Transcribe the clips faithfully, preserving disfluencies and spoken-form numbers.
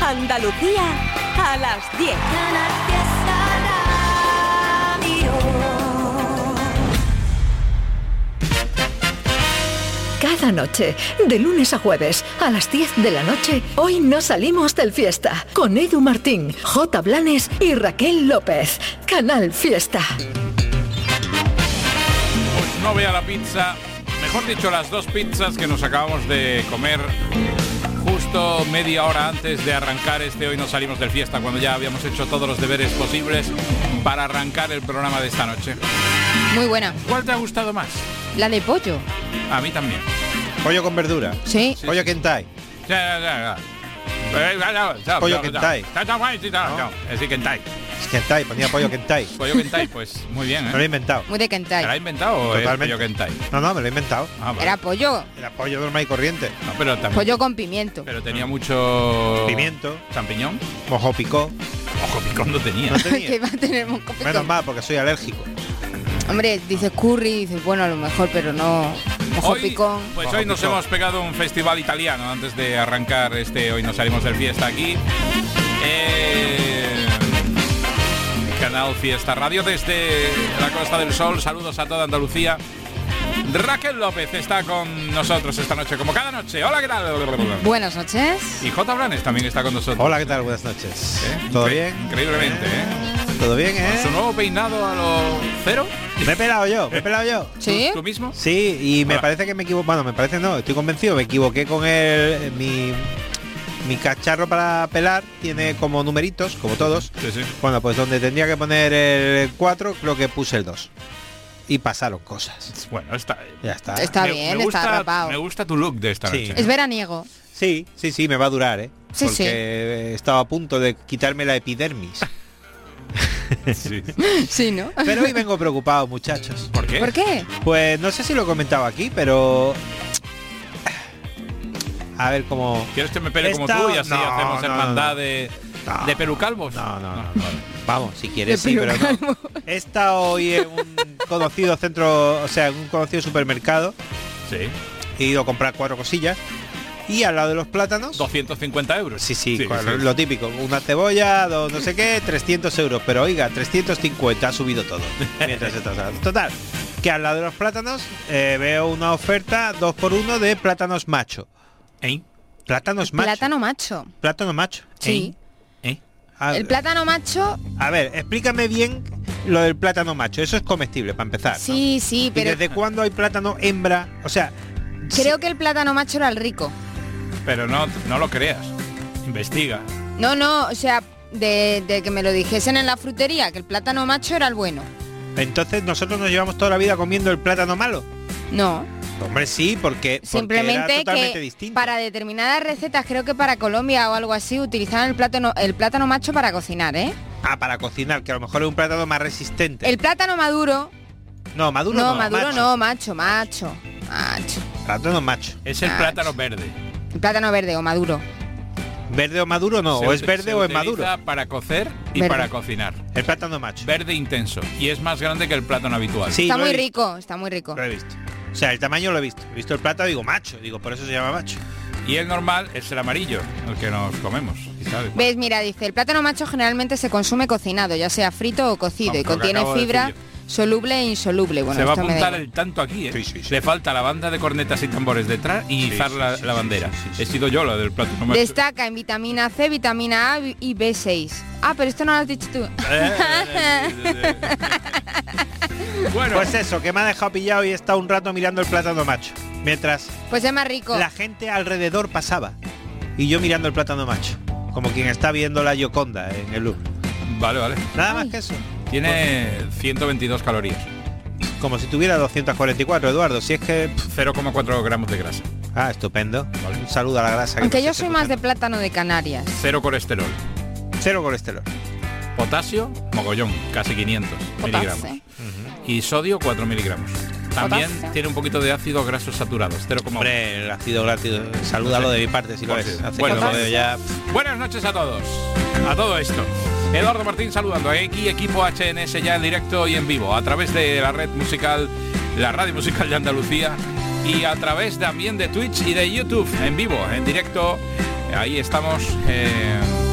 Andalucía a las diez. Cada noche, de lunes a jueves, a las diez de la noche, hoy no salimos del Fiesta. Con Edu Martín, J. Blanes y Raquel López. Canal Fiesta. Pues no vea la pizza, mejor dicho, las dos pizzas que nos acabamos de comer justo media hora antes de arrancar este Hoy no salimos del Fiesta, cuando ya habíamos hecho todos los deberes posibles para arrancar el programa de esta noche. Muy buena. ¿Cuál te ha gustado más? La de pollo. A mí también. Pollo con verdura. Sí. sí pollo Kentai. Ya, ya, ya. Pollo Kentai. No, es Kentai. Es Kentai, ponía pollo Kentai. Pollo Kentai, pues muy bien, ¿eh? Me lo he inventado. Muy de Kentai. ¿Me lo ha inventado o Totalmente. es pollo Kentai? No, no, me lo he inventado. Ah, vale. Era pollo. Era pollo normal y corriente. No, pero también. Pollo con pimiento. Pero tenía mucho... Pimiento. Champiñón. Mojo picó. Mojo picón no tenía. No tenía. Que va a tener mojo picón. Menos mal, porque soy alérgico. Hombre, dices curry, dices bueno, a lo mejor, pero no mojo Hoy, picón. Pues Mojo hoy nos picón. hemos pegado un festival italiano antes de arrancar este Hoy nos salimos del Fiesta aquí. Eh, Canal Fiesta Radio desde la Costa del Sol. Saludos a toda Andalucía. Raquel López está con nosotros esta noche, como cada noche. Hola, ¿qué tal? Buenas noches. Y J. Blanes también está con nosotros. Hola, ¿qué tal? Buenas noches. ¿Eh? ¿Todo Incre- bien? Increíblemente, ¿eh? ¿Todo bien, Con su eh? nuevo peinado a lo cero. Me he pelado yo, me he pelado yo. ¿Sí? ¿Tú, tú mismo? Sí, y me Hola. parece que me equivoqué. Bueno, me parece no, estoy convencido. Me equivoqué con el mi mi cacharro para pelar. Tiene como numeritos, como todos. Sí, sí. Bueno, pues donde tendría que poner el cuatro, creo que puse el dos. Y pasaron cosas. Bueno, está... Ya está. Está Me- bien, me gusta, está rapado. Me gusta tu look de esta Sí. noche. Es veraniego. Sí, sí, sí, me va a durar, ¿eh? Sí, Porque sí. he estado a punto de quitarme la epidermis. Sí. Sí, ¿no? Pero hoy vengo preocupado, muchachos. ¿Por qué? ¿Por qué? Pues no sé si lo he comentado aquí, pero... A ver cómo... ¿Quieres que me pele como Esta- tú y así no, hacemos no, hermandad no. de, No. de pelucalvos? No, no, no. vale. Vamos, si quieres, De sí, pero no. pelucalvo. He estado hoy en un conocido centro, o sea, en un conocido supermercado. Sí. He ido a comprar cuatro cosillas. Y al lado de los plátanos... doscientos cincuenta euros. Sí, sí, sí, con sí. lo típico. Una cebolla, dos no sé qué, trescientos euros. Pero oiga, trescientos cincuenta, ha subido todo. Mientras estás hablando. Total, que al lado de los plátanos eh, veo una oferta dos por uno de plátanos macho. ¿Eh? Plátanos macho. Plátano macho. Plátano macho. Sí. ¿Eh? A, El plátano macho, a ver, explícame bien lo del plátano macho. Eso es comestible, para empezar, ¿no? sí, sí, ¿Y pero desde cuándo hay plátano hembra? O sea, creo que el plátano macho era el rico. Pero no, no lo creas. Investiga. No, no, o sea, de, de que me lo dijesen en la frutería, que el plátano macho era el bueno. entonces nosotros nos llevamos toda la vida comiendo el plátano malo. No, Hombre, sí, porque, porque era simplemente totalmente que distinto. para determinadas recetas, creo que para Colombia o algo así, utilizaban el plátano, el plátano macho para cocinar, ¿eh? Ah, para cocinar, que a lo mejor es un plátano más resistente. El plátano maduro, No, maduro no, no. maduro macho. no, macho, macho, macho. Plátano macho. Es el Ah, plátano verde. El plátano verde o maduro. ¿Verde o maduro no? Se o es ut- verde se o es maduro. utiliza para cocer y Verde. para cocinar. El plátano macho. Verde intenso. Y es más grande que el plátano habitual. Sí, Está lo he muy visto, rico, está muy rico. Lo he visto. O sea, el tamaño lo he visto. He visto el plátano y digo macho. Digo, por eso se llama macho. Y el normal es el amarillo, el que nos comemos. ¿Y sabes? ¿Ves? Mira, dice, el plátano macho generalmente se consume cocinado, ya sea frito o cocido, Como y lo que contiene acabo de fibra decir soluble e insoluble. Bueno, se va a esto me da apuntar igual. el tanto aquí, ¿eh? Sí, sí, sí. Le falta la banda de cornetas y tambores detrás y Sí, izar sí, la, sí, la sí, bandera. sí, sí, sí. He sido yo la del plátano macho. Destaca en vitamina C, vitamina A y B seis. Ah, pero esto no lo has dicho tú. Bueno, Pues eso, que me ha dejado pillado y he estado un rato mirando el plátano macho. Mientras Pues es más rico. la gente alrededor pasaba. Y yo mirando el plátano macho. Como quien está viendo la Gioconda en el Louvre. vale, vale. Nada Ay. más que eso. Tiene ciento veintidós calorías. Como si tuviera doscientos cuarenta y cuatro, Eduardo. Si es que... cero coma cuatro gramos de grasa. Ah, estupendo. Un saludo a la grasa. que Aunque nos yo esté soy más de escuchando. plátano de Canarias. Cero colesterol. Cero colesterol. Potasio, mogollón, casi quinientos miligramos. Potasio. Y sodio, cuatro miligramos. También Potasio. tiene un poquito de ácidos grasos saturados, cero coma uno. Hombre, el ácido láctico. Salúdalo de mi parte si lo Pues ves. sí. Hace Bueno, que lo pues- veo ya. Buenas noches a todos. A todo esto. Eduardo Martín saludando. Aquí equipo H N S ya en directo y en vivo a través de la red musical, la radio musical de Andalucía y a través también de Twitch y de YouTube en vivo, en directo. Ahí estamos. Eh,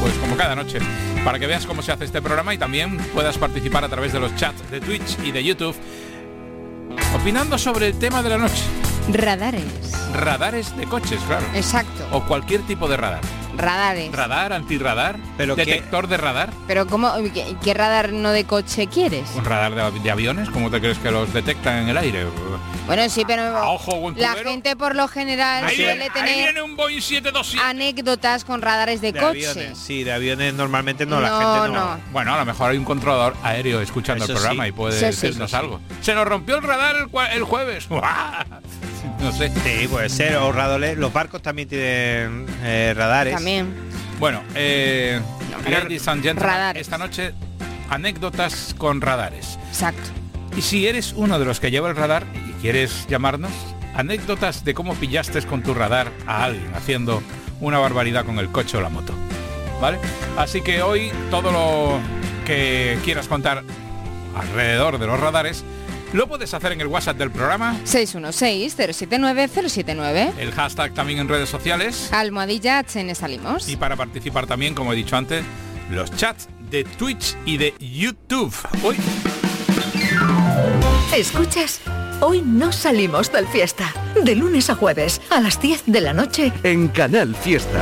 pues como cada noche, para que veas cómo se hace este programa y también puedas participar a través de los chats de Twitch y de YouTube, opinando sobre el tema de la noche. Radares. Radares de coches, claro. Exacto. O cualquier tipo de radar. Radares. Radar, antirradar, ¿Pero detector qué? de radar. Pero ¿cómo? ¿Qué, qué radar no de coche quieres? ¿Un radar de, de aviones? ¿Cómo te crees que los detectan en el aire? Bueno, sí, pero A ojo, buen la tubero. gente por lo general Ahí suele viene, ahí tener viene un Boeing siete dos siete. anécdotas con radares de, De coche. aviones, sí, de aviones normalmente no, la No, gente no. no. Bueno, a lo mejor hay un controlador aéreo escuchando Eso el programa sí. y puede Eso sí. decirnos algo. Se nos rompió el radar el, cua- el jueves. No sé. Sí, puede ser, o radares. Los barcos también tienen eh, radares. También. Bueno, eh, No, pero ladies and gentlemen, radares. esta noche anécdotas con radares. Exacto. Y si eres uno de los que lleva el radar y quieres llamarnos, anécdotas de cómo pillaste con tu radar a alguien haciendo una barbaridad con el coche o la moto. ¿Vale? Así que hoy todo lo que quieras contar alrededor de los radares lo puedes hacer en el WhatsApp del programa, seis uno seis, cero siete nueve, cero siete nueve. el hashtag también en redes sociales Almohadilla H N Salimos. y para participar también, como he dicho antes, los chats de Twitch y de YouTube. Hoy ¿Escuchas? Hoy no salimos del fiesta. De lunes a jueves, a las diez de la noche. En Canal Fiesta.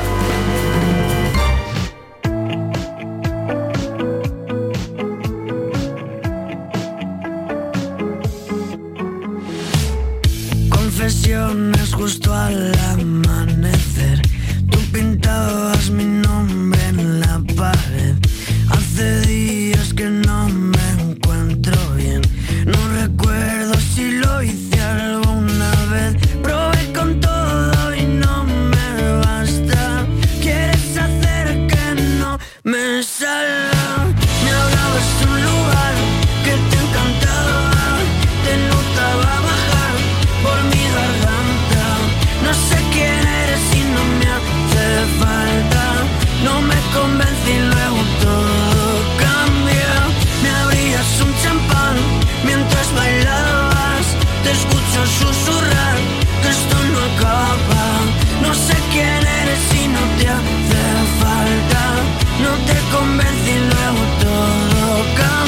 Confesiones justo al amanecer. Tú pintabas mi nombre en la pared. Hace días que no me encuentro bien. No recuerdo si lo hice alguna vez. Probé con todo y no me basta. Quieres hacer que no me salga. Me hablabas de un lugar que te encantaba. Te notaba bajar por mi garganta. No sé quién eres y no me hace falta. No me convence y luego todo cambia. Me abrías un champán mientras bailabas. Te escucho susurrar que esto no acaba. No sé quién eres y no te hace falta. No te convence y luego todo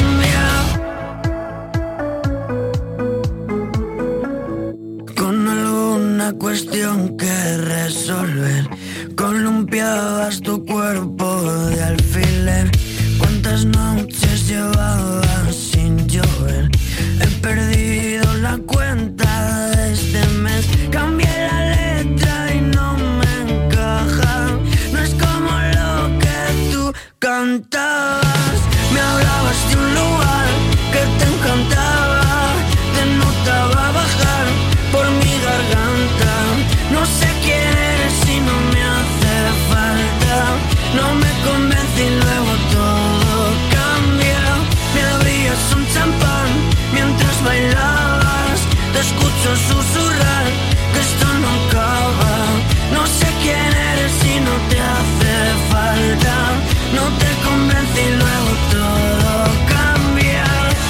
cambia. Con alguna cuestión que resolver, columpiabas tu cuerpo de alfiler. ¿Cuántas noches llevabas sin llover? He perdido la cuenta de este mes. Cambié la letra y no me encaja. No es como lo que tú cantabas. Me hablabas de un lugar que te encantaba. Te notaba bajar por mi garganta. No sé quién eres y no me hace falta. No me convence y luego todo cambia. Me abrías un champán mientras bailabas. Te escucho susurrar que esto no acaba. No sé quién eres y no te hace falta. No te convence y luego todo cambia.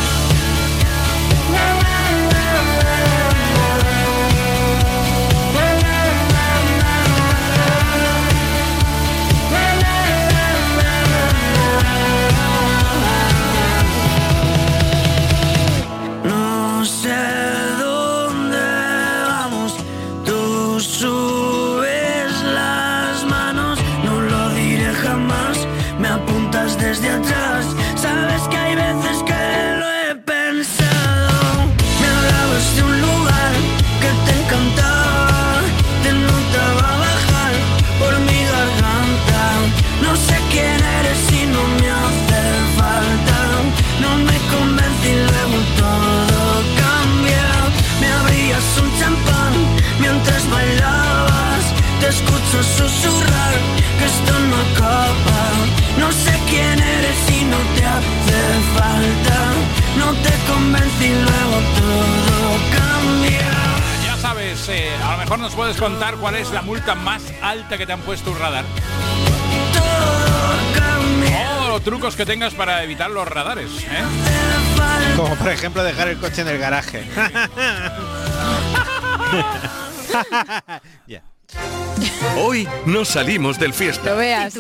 No sé dónde vamos, tú subes las manos, no lo diré jamás, me apuntas desde atrás, sabes que hay veces que lo he pensado. Me hablabas de un lugar que te encantaba, te notaba bajar por mi garganta. No sé quién eres y no me hace falta. No me convence y luego todo cambia. Me abrías un champán mientras bailabas. Te escucho susurrar que esto no acaba. No sé quién eres y no te hace falta. No te convence y luego todo cambia. ya sabes, eh, a lo mejor nos puedes contar cuál es la multa más alta que te han puesto un radar. Todo cambia. O trucos que tengas para evitar los radares, ¿eh? Como por ejemplo dejar el coche en el garaje. Ya. Hoy no salimos del fiesta. Lo veas.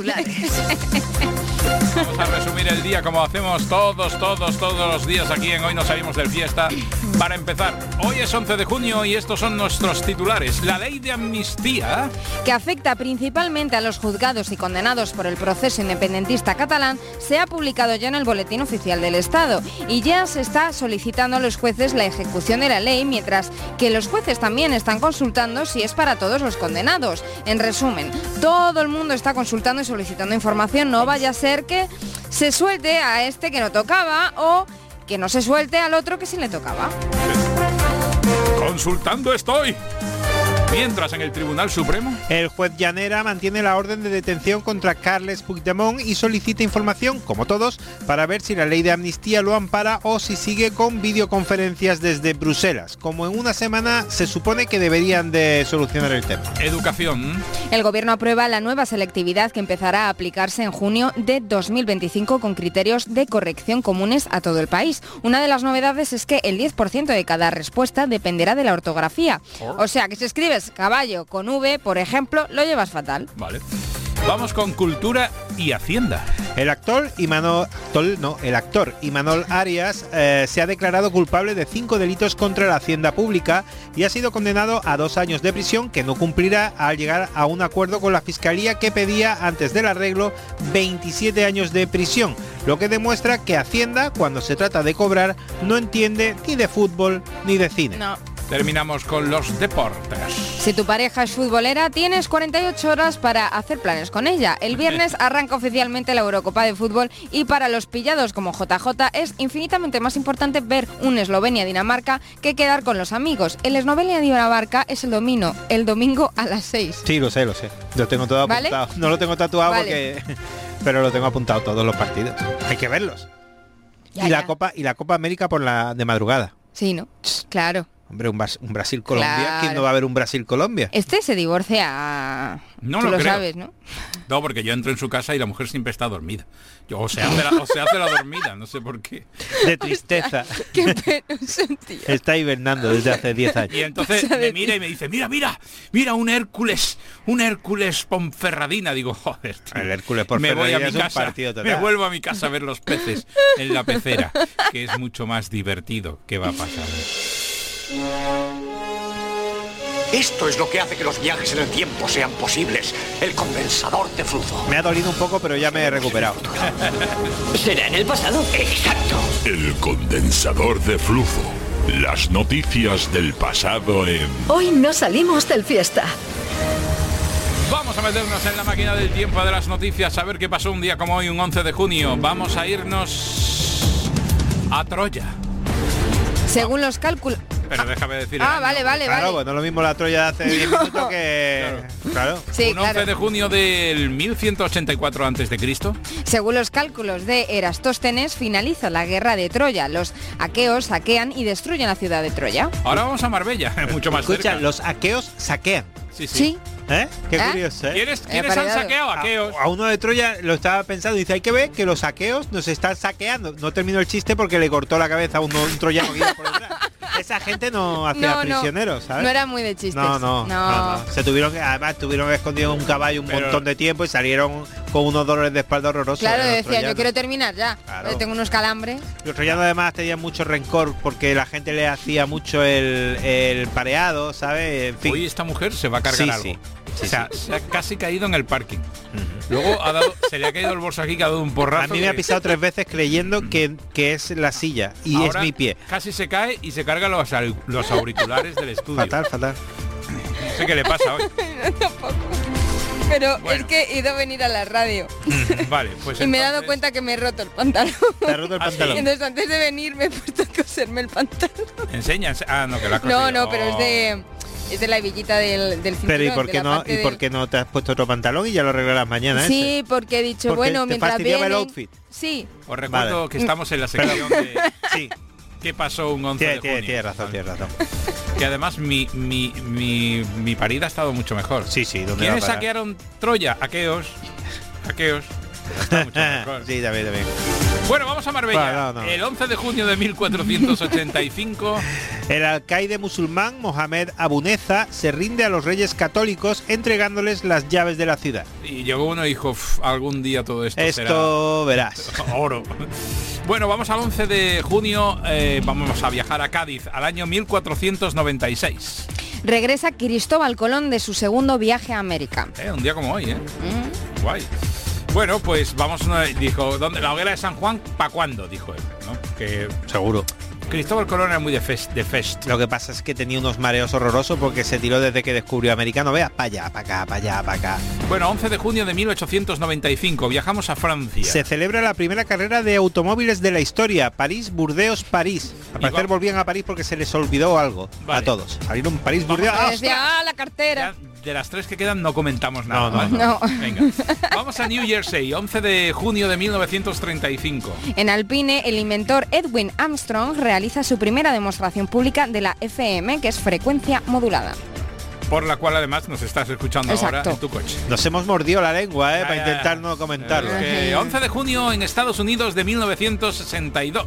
Vamos a resumir el día como hacemos todos, todos, todos los días aquí en Hoy no salimos del fiesta. Para empezar, hoy es once de junio y estos son nuestros titulares. La ley de amnistía, que afecta principalmente a los juzgados y condenados por el proceso independentista catalán, se ha publicado ya en el Boletín Oficial del Estado y ya se está solicitando a los jueces la ejecución de la ley, mientras que los jueces también están consultando si es para todos los condenados. En resumen, todo el mundo está consultando y solicitando información, no vaya a ser que se suelte a este que no tocaba o que no se suelte al otro que sí le tocaba. consultando estoy. Mientras en el Tribunal Supremo, el juez Llanera mantiene la orden de detención contra Carles Puigdemont y solicita información, como todos, para ver si la ley de amnistía lo ampara o si sigue con videoconferencias desde Bruselas. Como en una semana se supone que deberían de solucionar el tema. educación. El Gobierno aprueba la nueva selectividad que empezará a aplicarse en junio de dos mil veinticinco con criterios de corrección comunes a todo el país. Una de las novedades es que el diez por ciento de cada respuesta dependerá de la ortografía. O sea, que si escribes caballo con V, por ejemplo, lo llevas fatal. Vale. Vamos con cultura y hacienda. El actor Imanol, actor, no, el actor Imanol Arias eh, se ha declarado culpable de cinco delitos contra la hacienda pública y ha sido condenado a dos años de prisión que no cumplirá al llegar a un acuerdo con la fiscalía que pedía antes del arreglo veintisiete años de prisión, lo que demuestra que Hacienda, cuando se trata de cobrar, no entiende ni de fútbol ni de cine. No. Terminamos con los deportes. Si tu pareja es futbolera, tienes cuarenta y ocho horas para hacer planes con ella. El viernes arranca oficialmente la Eurocopa de fútbol y para los pillados como J J es infinitamente más importante ver un Eslovenia-Dinamarca que quedar con los amigos. El Eslovenia-Dinamarca es el domingo, el domingo a las seis. Sí, lo sé, lo sé. Lo tengo todo apuntado. ¿Vale? No lo tengo tatuado vale. porque... pero lo tengo apuntado todos los partidos. Hay que verlos. Ya, y, ya. La Copa, y la Copa América por la de madrugada. Sí, ¿no? Claro. Hombre, un, un Brasil-Colombia. Claro. ¿Quién no va a ver un Brasil-Colombia? Este se divorcia. No Tú lo, lo creo. sabes, ¿no? No, porque yo entro en su casa y la mujer siempre está dormida. Yo, o, se hace la, o se hace la dormida, no sé por qué. De tristeza. Qué penoso, tío. Está hibernando desde hace diez años. Y entonces me mira y me dice, mira, mira, mira un Hércules, un Hércules Ponferradina. Digo, joder, tío, el Hércules me voy a mi es un casa, partido total. Me vuelvo a mi casa a ver los peces en la pecera, que es mucho más divertido. ¿Qué va a pasar? Esto es lo que hace que los viajes en el tiempo sean posibles. El condensador de flujo. Me ha dolido un poco, pero ya me he recuperado. ¿Será en el pasado? Exacto. El condensador de flujo. Las noticias del pasado en... Hoy no salimos del fiesta. Vamos a meternos en la máquina del tiempo de las noticias, a ver qué pasó un día como hoy, un once de junio. Vamos a irnos a Troya. Según los cálculos... Pero déjame decir... Ah, vale, vale, claro, vale. Pues no es lo mismo la Troya de hace diez minutos que... Claro. claro. Sí, un once claro. de junio del mil ciento ochenta y cuatro antes de Cristo. Según los cálculos de Erastóstenes, finaliza la guerra de Troya. Los aqueos saquean y destruyen la ciudad de Troya. Ahora vamos a Marbella, mucho más Escucha, cerca. los aqueos saquean. Sí, sí. Sí. ¿Eh? Qué ¿Eh? curioso, ¿eh? ¿Quiénes, Eh, ¿quiénes han paredado. saqueado? Aqueos. A, a uno de Troya lo estaba pensando y dice, hay que ver que los aqueos nos están saqueando. No terminó el chiste porque le cortó la cabeza a uno, un troyano que iba por detrás. Esa gente no hacía No, no. prisioneros, ¿sabes? No era muy de chistes. No, no, no, No. no. Se tuvieron que, además tuvieron escondido en un caballo un Pero- montón de tiempo y salieron con unos dolores de espalda horrorosos. Claro, ¿eh? Los decía, yo troyanos. quiero terminar ya. Claro. Eh, Tengo unos calambres. Los troyanos además tenían mucho rencor porque la gente le hacía mucho el, el pareado, ¿sabes? En fin. Hoy esta mujer se va a cargar Sí, algo. sí. Sí, o sea, se ha casi caído en el parking. Luego ha dado, se le ha caído el bolso aquí, que ha dado un porrazo. A mí me que- ha pisado tres veces creyendo que, que es la silla y Ahora es mi pie. Casi se cae y se carga los, al- los auriculares del estudio. Fatal, fatal. No sé qué le pasa hoy. Pero Bueno. es que he ido a venir a la radio Vale, pues y me he dado entonces- cuenta que me he roto el pantalón. Te ha roto el ¿Ah, sí? pantalón. Y entonces antes de venir me he puesto a coserme el pantalón. Enseña, ense- ah, no, que la ha No, cogido. no, pero es Oh. de es de la hebillita del, del cinturón. Pero ¿y por de qué la no parte y del- por qué no te has puesto otro pantalón y ya lo arreglarás mañana? Sí, ese? porque he dicho, Porque bueno, te mientras fastidiaba el vienen- outfit. Sí. Os recuerdo Vale. que estamos en la sección de Sí, ¿qué pasó un once tiene, de tiene, junio? tiene razón, tiene razón. Que además mi, mi, mi, mi parida ha estado mucho mejor. Sí, sí, ¿dónde va a ¿Quiénes parar? saquearon Troya? Aqueos. Aqueos. Está mucho mejor. Sí, también, también. Bueno, vamos a Marbella. Bueno, no, no. El once de junio de mil cuatrocientos ochenta y cinco. El alcaide musulmán Mohamed Abuneza se rinde a los reyes católicos entregándoles las llaves de la ciudad. Y llegó uno y dijo, algún día todo esto, Esto será verás. oro. Bueno, vamos al once de junio, eh, vamos a viajar a Cádiz, al año mil cuatrocientos noventa y seis. Regresa Cristóbal Colón de su segundo viaje a América. Eh, un día como hoy, ¿eh? Mm. Guay. Bueno, pues vamos, dijo, ¿dónde, la hoguera de San Juan, ¿para cuándo? Dijo él, ¿no? Que seguro. Cristóbal Colón era muy de fest, de fest. Lo que pasa es que tenía unos mareos horrorosos porque se tiró desde que descubrió América. No veas, para allá, para acá, para allá, para acá. Bueno, once de junio de mil ochocientos noventa y cinco, viajamos a Francia. Se celebra la primera carrera de automóviles de la historia, París, Burdeos, París. Al parecer volvían a París porque se les olvidó algo, vale, a todos. Salieron París, Burdeos. ¡Ah, decía, ¡ah, la cartera! Ya, de las tres que quedan no comentamos nada. No, no, ¿vale? no. Venga. Vamos a New Jersey, once de junio de mil novecientos treinta y cinco. En Alpine, el inventor Edwin Armstrong realiza su primera demostración pública de la F M, que es frecuencia modulada. Por la cual además nos estás escuchando Exacto. ahora en tu coche. Nos hemos mordido la lengua, ¿eh? Ya, para ya, intentar ya. no comentarlo. Es que once de junio en Estados Unidos de mil novecientos sesenta y dos.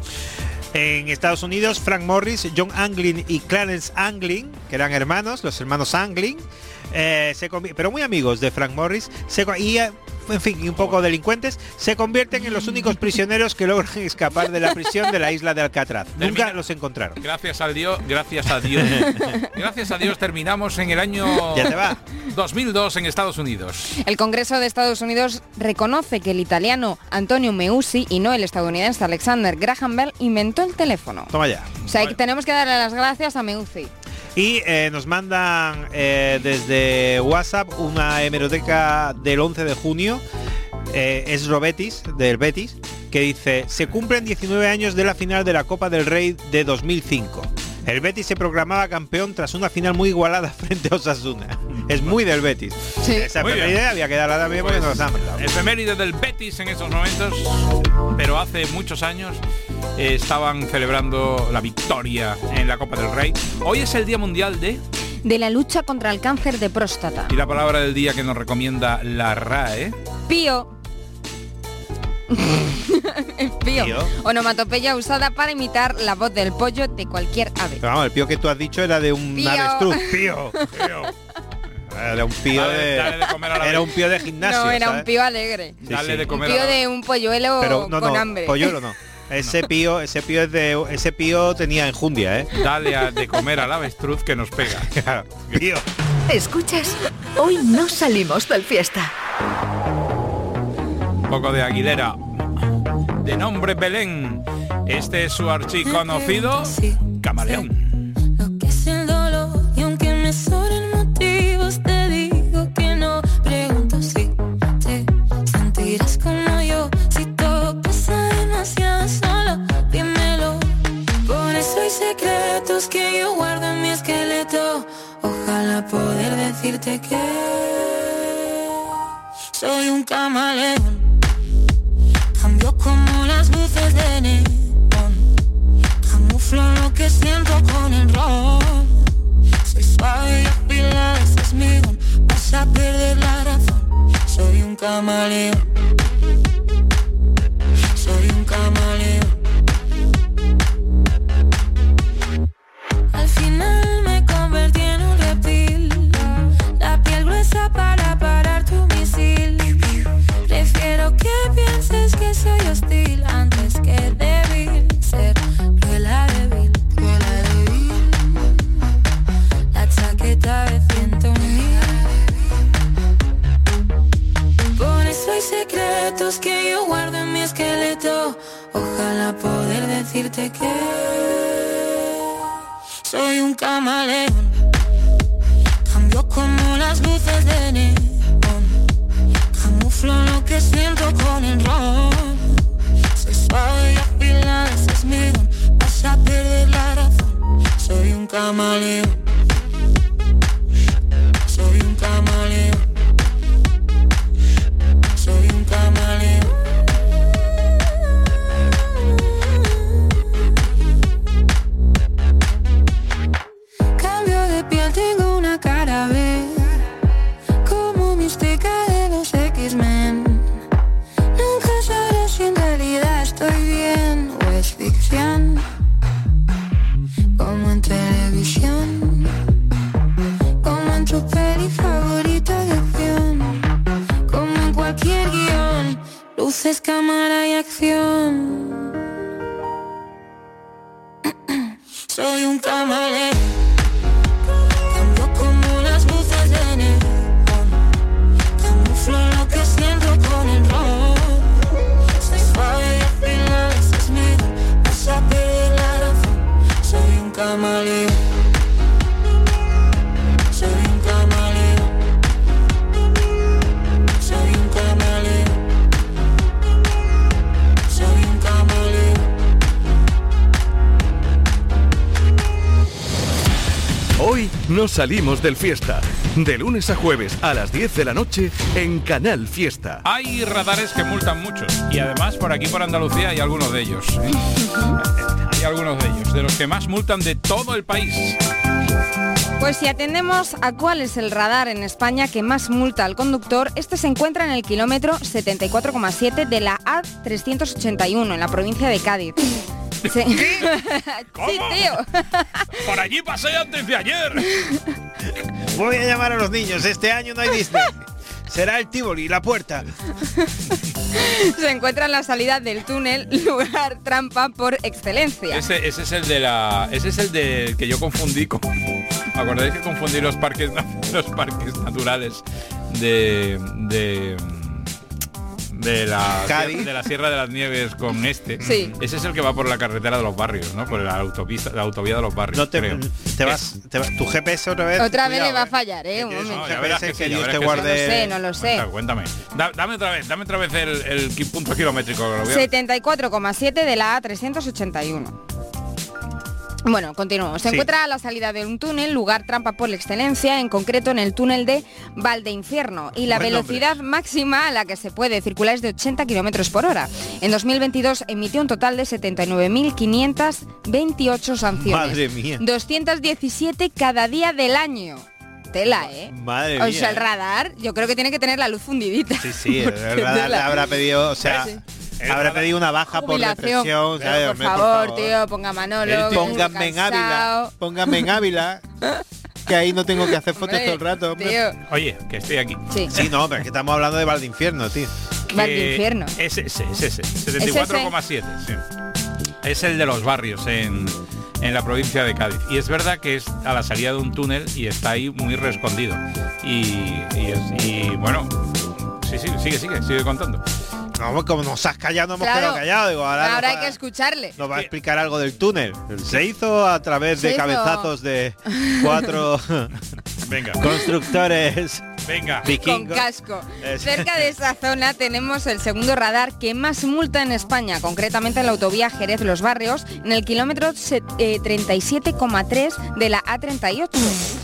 En Estados Unidos, Frank Morris, John Anglin y Clarence Anglin, que eran hermanos, los hermanos Anglin, eh, se pero muy amigos de Frank Morris, se y eh, en fin, y un poco delincuentes, se convierten en los únicos prisioneros que logran escapar de la prisión de la isla de Alcatraz. Nunca Termina. los encontraron. Gracias a Dios, gracias a Dios. Gracias a Dios terminamos en el año Ya te va. dos mil dos en Estados Unidos. El Congreso de Estados Unidos reconoce que el italiano Antonio Meucci y no el estadounidense Alexander Graham Bell inventó el teléfono. Toma ya. O sea, que tenemos que darle las gracias a Meucci. Y eh, nos mandan eh, desde WhatsApp una hemeroteca del once de junio. Eh, es Robetis, del Betis, que dice: se cumplen diecinueve años de la final de la Copa del Rey de dos mil cinco. El Betis se proclamaba campeón tras una final muy igualada frente a Osasuna. Es muy del Betis. Sí. Esa Muy bien. idea había que darla también porque nos han mandado. Efeméride del Betis en esos momentos, pero hace muchos años eh, estaban celebrando la victoria en la Copa del Rey. Hoy es el Día Mundial de... De la lucha contra el cáncer de próstata. Y la palabra del día que nos recomienda la R A E. Pío. El pío. Pío. Onomatopeya usada para imitar la voz del pollo de cualquier ave. Pero vamos, el pío que tú has dicho era de un Pío. avestruz. Pío. Era un pío Dale- de... dale de comer a la Era vez. un pío de gimnasio. No, era ¿sabes? un pío alegre. Sí, Dale sí. de Un comer pío a la- de un polluelo Pero no, con no, hambre. polluelo no. Ese pío, ese pío es de ese pío tenía enjundia, ¿eh? Dale a- de comer al avestruz que nos pega. Claro. Pío. ¿Escuchas? Hoy no salimos del fiesta. Un poco de Aguilera. De nombre Belén. Este es su archiconocido Camaleón. Lo que es el dolor, y aunque me sobren motivos, te digo que no. Pregunto si te sentirás como yo, si todo pasa demasiado solo, dímelo. Por eso hay secretos que yo guardo en mi esqueleto. Ojalá poder decirte que soy un camaleón. Cambio como las luces de neón, camuflo lo que siento con el ron. Soy suave y afilada, ese es mi don. Vas a perder la razón. Soy un camaleón. Soy un camaleón. Al final me convertí en un reptil, la piel gruesa para parar tu misil. Prefiero que pienses que soy hostil antes que débil, ser cruela débil, cruela débil. La chaqueta de ciento mil. Por eso hay secretos que yo guardo en mi esqueleto. Ojalá poder decirte que soy un camaleón. Cambio como las luces de neón, camuflo lo que siento con el ron. Soy suave y afilada, ese es mi don. Vas a perder la razón. Soy un camaleón. Soy un camaleón. Soy un camaleón. Cambio de piel, tengo una cara B, como mística de los X-Men. Luces, cámara y acción. Soy un camaleón. Cambio como las luces de neón. Camuflo lo que siento con el rock. Soy suave y al final es mío. Vas a perder la razón. Soy un camaleón. Soy un camaleón. Soy un camaleón. Soy un camaleón. Hoy nos salimos del Fiesta. De lunes a jueves a las diez de la noche en Canal Fiesta. Hay radares que multan mucho. Y además por aquí por Andalucía hay algunos de ellos. ¿eh? Hay algunos de ellos. De los que más multan de todo el país. Pues si atendemos a cuál es el radar en España que más multa al conductor, este se encuentra en el kilómetro setenta y cuatro coma siete de la A trescientos ochenta y uno en la provincia de Cádiz. Sí. ¿Cómo? Sí, tío. Por allí pasé antes de ayer. Voy a llamar a los niños. Este año no hay Disney. Será el Tívoli, la puerta. Se encuentra en la salida del túnel, lugar trampa por excelencia. Ese, ese es el de la. Ese es el de que yo confundí con. ¿Acordáis que confundí los parques los parques naturales de. de de la, Cádiz. de la Sierra de las Nieves con este? Sí. Ese es el que va por la carretera de los barrios, ¿no? Por la autopista, la autovía de los barrios. No te, creo. te vas, te vas, tu G P S otra vez. Otra cuidado, vez le va a eh. fallar, ¿eh? Un Tienes un momento. ya verás G P S que sí, que ya Dios verás te que sí. No lo guarde. sé, no lo sé. Cuenta, cuéntame. Da- dame otra vez, dame otra vez el, el ki- punto kilométrico. que lo voy a- setenta y cuatro coma siete de la A trescientos ochenta y uno. Bueno, continuamos. Se Sí. encuentra a la salida de un túnel, lugar trampa por la excelencia, en concreto en el túnel de Valdeinfierno. Y la Buen velocidad máxima a la que se puede circular es de ochenta kilómetros por hora. En dos mil veintidós emitió un total de setenta y nueve mil quinientas veintiocho sanciones. Madre mía. doscientos diecisiete cada día del año. Tela, ¿eh? Madre O mía. sea, el radar, yo creo que tiene que tener la luz fundidita. Sí, sí, el Porque radar le tela. habrá pedido, o sea, Sí. habrá pedido una baja por Jubilación. depresión. Pero, ¿sabes? por, Hombre, favor, tío, ponga a Manolo. El que pónganme estoy en Ávila, cansado. pónganme en Ávila, que ahí no tengo que hacer fotos Hombre, todo el rato, hombre. tío. Oye, que estoy aquí. Sí. Sí, no, pero es que estamos hablando de Valdeinfierno, tío. Que Valdeinfierno. Es ese, es ese. setenta y cuatro coma siete, sí. Es el de los barrios en, en la provincia de Cádiz. Y es verdad que es a la salida de un túnel y está ahí muy reescondido. Y, y, es- y, bueno, sí, sí, sigue, sigue, sigue contando. No, como nos has callado, no hemos Claro. quedado callados. Digo, ahora, Ahora nos hay va- que escucharle. nos va a explicar algo del túnel. Se hizo a través Se de hizo. cabezazos de cuatro Venga, constructores venga. Con vikingos. casco. Es- Cerca de esa zona tenemos el segundo radar que más multa en España, concretamente en la autovía Jerez-Los Barrios, en el kilómetro se- eh, treinta y siete coma tres de la A treinta y ocho.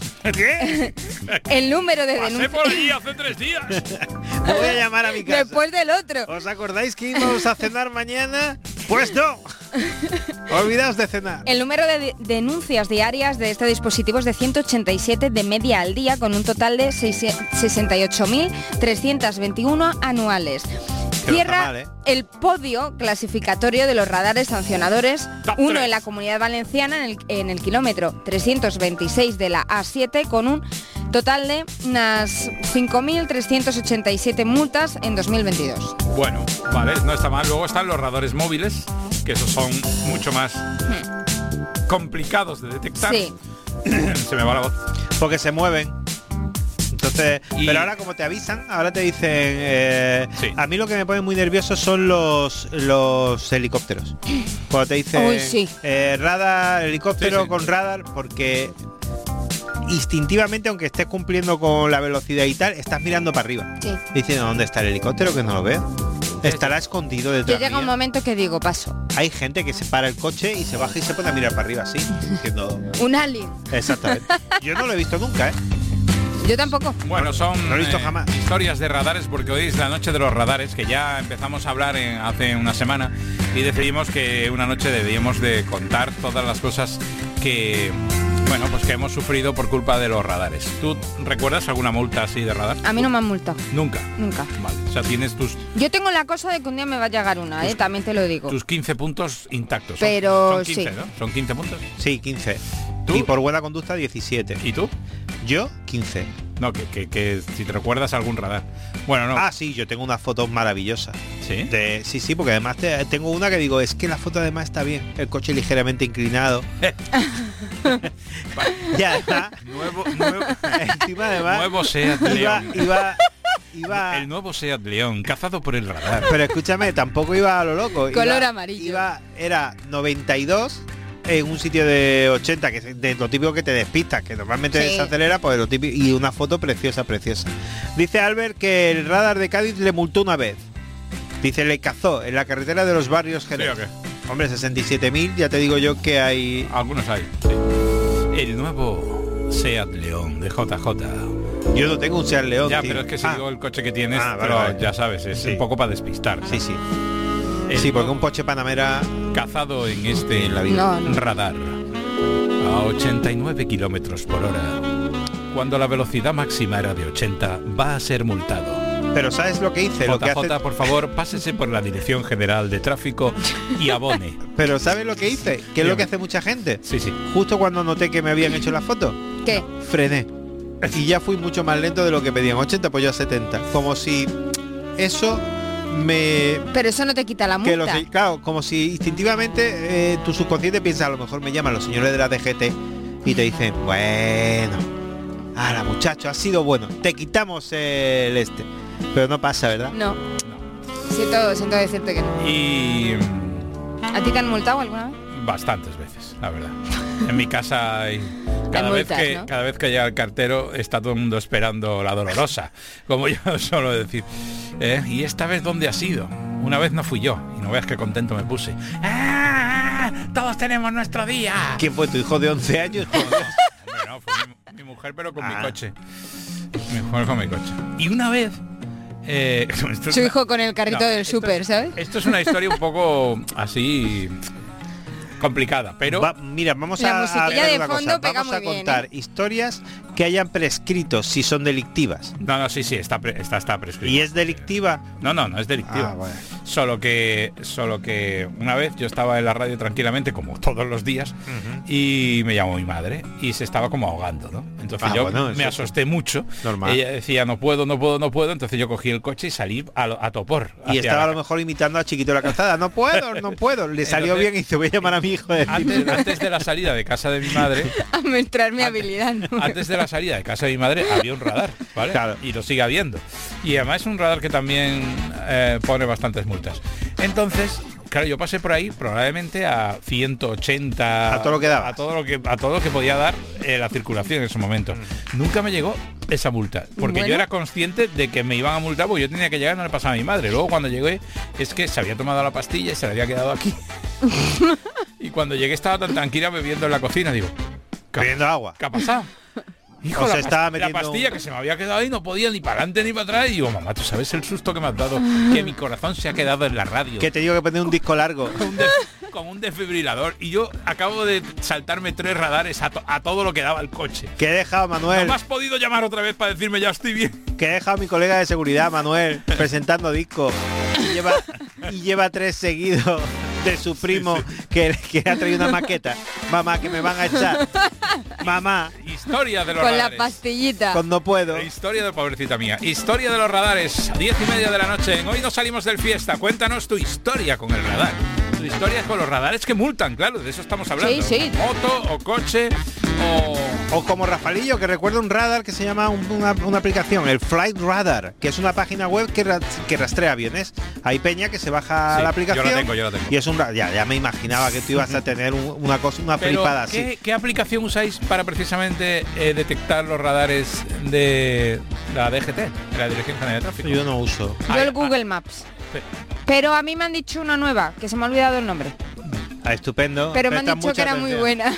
¿Qué? El número de Pasé por denuncias allí hace tres días. Voy a llamar a mi casa. después del otro. ¿Os acordáis que íbamos a cenar mañana? Pues no. Olvidaos de cenar. El número de de- denuncias diarias de este dispositivo es de ciento ochenta y siete de media al día, con un total de seis- sesenta y ocho mil trescientos veintiuno anuales. Que no está Cierra mal, ¿eh? el podio clasificatorio de los radares sancionadores, Top uno tres. en la Comunidad Valenciana en el, en el kilómetro trescientos veintiséis de la A siete, con un total de unas cinco mil trescientos ochenta y siete multas en dos mil veintidós. Bueno, vale, no está mal. Luego están los radares móviles, que esos son mucho más complicados de detectar. Sí. Se me va la voz. Porque se mueven. Entonces, Y- pero ahora como te avisan, ahora te dicen, eh, Sí. a mí lo que me pone muy nervioso son los los helicópteros. Cuando te dicen Uy, sí. eh, radar, helicóptero Sí, sí. con radar, porque instintivamente, aunque estés cumpliendo con la velocidad y tal, estás mirando para arriba. Sí. Diciendo, ¿dónde está el helicóptero? Que no lo veo. Estará escondido Yo detrás llega un mía. momento que digo, paso. Hay gente que se para el coche y se baja y se pone a mirar para arriba así, diciendo, Un alien. exactamente. Yo no lo he visto nunca, ¿eh? Yo tampoco. Bueno, son No lo he visto eh, jamás. historias de radares, porque hoy es la noche de los radares, que ya empezamos a hablar en- hace una semana y decidimos que una noche debíamos de contar todas las cosas que, bueno, pues que hemos sufrido por culpa de los radares. ¿Tú recuerdas alguna multa así de radar? A mí no me han multado. Nunca. Nunca. Vale, o sea, tienes tus, Yo tengo la cosa de que un día me va a llegar una, ¿eh? También te lo digo. tus quince puntos intactos. Son- Pero son quince, sí. ¿no? Son quince puntos. Sí, quince. ¿Tú? Y por buena conducta, diecisiete. ¿Y tú? Yo, quince. No, que, que, que si te recuerdas algún radar. Bueno, no. Ah, sí, yo tengo unas fotos maravillosas. ¿Sí? De, sí, sí, porque además te- tengo una que digo, es que la foto además está bien, el coche ligeramente inclinado. Y además, Nuevo, nuevo, encima además, nuevo Seat iba, León. iba, iba, El nuevo Seat León, cazado por el radar. pero escúchame, tampoco iba a lo loco. Color iba- amarillo. Iba, era noventa y dos en un sitio de ochenta, que es de lo típico que te despistas, que normalmente Sí. se acelera, pues lo típico, y una foto preciosa, preciosa. Dice Albert que el radar de Cádiz le multó una vez. Dice, le cazó en la carretera de los barrios ¿Sí Jerez. o qué? Hombre, sesenta y siete mil, ya te digo yo que hay... Algunos hay, sí. El nuevo Seat León de J J. Yo no tengo un Seat León, Ya, tío. pero es que si Ah, digo el coche que tienes, Ah, vale, pero vale. ya sabes, es Sí. un poco para despistar. sí, sí. El Sí, porque nuevo un Porsche Panamera... cazado en este En la vida. No, no. radar a ochenta y nueve kilómetros por hora. Cuando la velocidad máxima era de ochenta, va a ser multado. Pero ¿sabes lo que hice? Lo que J J, hace... por favor, pásese por la Dirección General de Tráfico y abone. Pero ¿sabes lo que hice? Que es lo que hace mucha gente. Sí, sí. Justo cuando noté que me habían hecho la foto, ¿Qué? frené. Y ya fui mucho más lento de lo que pedían. ochenta, pues yo a setenta. Como si eso me... Pero eso no te quita la Que multa. los, claro, como si instintivamente eh, tu subconsciente piensa, a lo mejor me llaman los señores de la D G T y te dicen, bueno, ahora muchacho, ha sido bueno, te quitamos el este. Pero no pasa, ¿verdad? No. Siento, siento decirte que no. Y ¿A ti te han multado alguna vez? bastantes veces, la verdad. En mi casa hay... Cada, Hay vez multas, que, ¿no? cada vez que llega el cartero está todo el mundo esperando la dolorosa, como yo suelo decir. ¿Eh? ¿Y esta vez dónde ha sido? Una vez no fui yo, y no veas qué contento me puse. ¡Ah! ¡Todos tenemos nuestro día! ¿Quién fue tu hijo de once años? Hombre, no, fue mi, mi mujer, pero con Ah. mi coche. Mi mujer con mi coche. Y una vez... eh, esto es Su una- hijo con el carrito no, del esto- súper, ¿sabes? Esto es una historia un poco así complicada, pero Va- mira, vamos La a, a musiquilla hacer de una fondo cosa. pega Vamos a muy bien, contar ¿eh? historias que hayan prescrito si son delictivas. no, no, sí, sí, está pre- está, está prescrito. ¿Y es delictiva? No, no, no es delictiva. Ah, bueno. Solo que solo que una vez yo estaba en la radio tranquilamente, como todos los días, y me llamó mi madre y se estaba como ahogando, ¿no? Entonces Ah, yo bueno, me eso asusté mucho. normal. Ella decía, no puedo, no puedo, no puedo. Entonces yo cogí el coche y salí a, lo- a topor. Y hacia estaba la a lo mejor imitando a Chiquito de la Calzada. No puedo, no puedo. Le salió Entonces- bien y dice, voy a llamar a mi hijo. De Antes, antes de la salida de casa de mi madre, A mostrar mi habilidad, ¿no? antes de la salida de casa de mi madre había un radar, ¿vale? Claro. Y lo sigue habiendo. Y además es un radar que también eh, pone bastantes multas. Entonces, claro, yo pasé por ahí probablemente a ciento ochenta, A todo lo que daba. a todo lo que a todo lo que podía dar eh, la circulación en ese momento. Nunca me llegó esa multa, porque Bueno. yo era consciente de que me iban a multar porque yo tenía que llegar, no le pasaba a mi madre. Luego cuando llegué es que se había tomado la pastilla y se le había quedado aquí. Y cuando llegué estaba tan tranquila bebiendo en la cocina, digo, ¿qué, Bebiendo agua. ¿qué ha pasado? Hijo, O la, se estaba pas- la metiendo pastilla un- que se me había quedado ahí, no podía ni para adelante ni para atrás. Y digo, mamá, ¿tú sabes el susto que me has dado? Que mi corazón se ha quedado en la radio. Que te digo que poner un disco largo. Con un, def- con un desfibrilador. Y yo acabo de saltarme tres radares a, to- a todo lo que daba el coche. Que he dejado a ¿No Manuel, me has podido llamar otra vez para decirme ya estoy bien? que he dejado a mi colega de seguridad, Manuel, presentando disco. Y lleva, y lleva tres seguidos de su primo Que, que ha traído una maqueta. Mamá, que me van a echar. Mamá, Historia de los Con la radares. pastillita. con no puedo. Historia de pobrecita mía. Historia de los radares. Diez y media de la noche. En Hoy no salimos del fiesta. Cuéntanos tu historia con el radar. Tu historia con los radares que multan, claro, de eso estamos hablando. Sí, sí. Moto o coche o... O como Rafalillo, que recuerda un radar que se llama un- una, una aplicación, el Flight Radar, que es una página web que, ra- que rastrea aviones. Hay peña que se baja Sí, la aplicación. yo la tengo, yo la tengo. Y es un ra- ya, ya me imaginaba que tú ibas a tener un- una cosa, una Pero, flipada así. ¿qué, qué aplicación usáis para precisamente eh, detectar los radares de la D G T, de la Dirección General de Tráfico? Yo no uso. Yo Ay, el ah, Google Maps. pe- Pero a mí me han dicho una nueva, que se me ha olvidado el nombre. Ah, estupendo. Pero me han Presta dicho mucha que era muy atención. buena.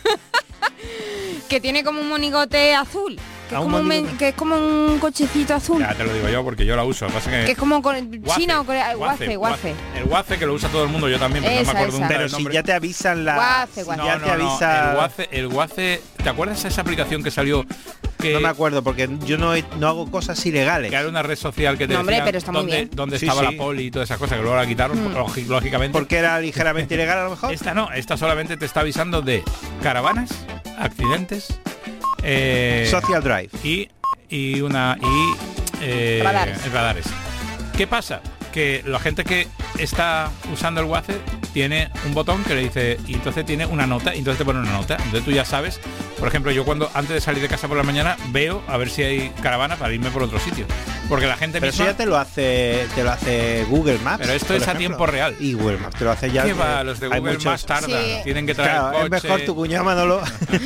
Que tiene como un monigote azul. Que Ah, es, un como un, men- monigote. que es como un cochecito azul. Ya te lo digo yo porque yo la uso. Lo que pasa es Que que es como con Waze, China o Corea. Waze, Guace, guace. El Waze que lo usa todo el mundo, yo también, pero no Esa, me acuerdo esa. nunca Pero del si nombre. ya te avisan la. Guace, si guace. ya No, te no, no, avisa. el Waze, el Waze, ¿te acuerdas de esa aplicación que salió? Que, No me acuerdo porque yo no, he- no hago cosas ilegales. que era una red social que te No, hombre, decía pero está muy dónde, bien. dónde Sí, estaba sí. la poli y todas esas cosas, que luego la quitaron, Mm. lógi- lógicamente. Porque era ligeramente ilegal a lo mejor. Esta no, esta solamente te está avisando de caravanas, accidentes, eh, Social Drive. y, y una y eh, Radares. radares. ¿Qué pasa? que la gente que está usando el WhatsApp tiene un botón que le dice, y entonces tiene una nota, y entonces te pone una nota. Entonces tú ya sabes, por ejemplo, yo cuando antes de salir de casa por la mañana veo a ver si hay caravana para irme por otro sitio. Porque la gente Pero misma... eso ya te lo hace te lo hace Google Maps. Pero esto por es ejemplo. a tiempo real. Y Google Maps te lo hace ya. ¿Qué va? Los de hay Google muchos- más tardan. Sí. Tienen que traer Claro, el es coche. mejor tu cuñado Manolo.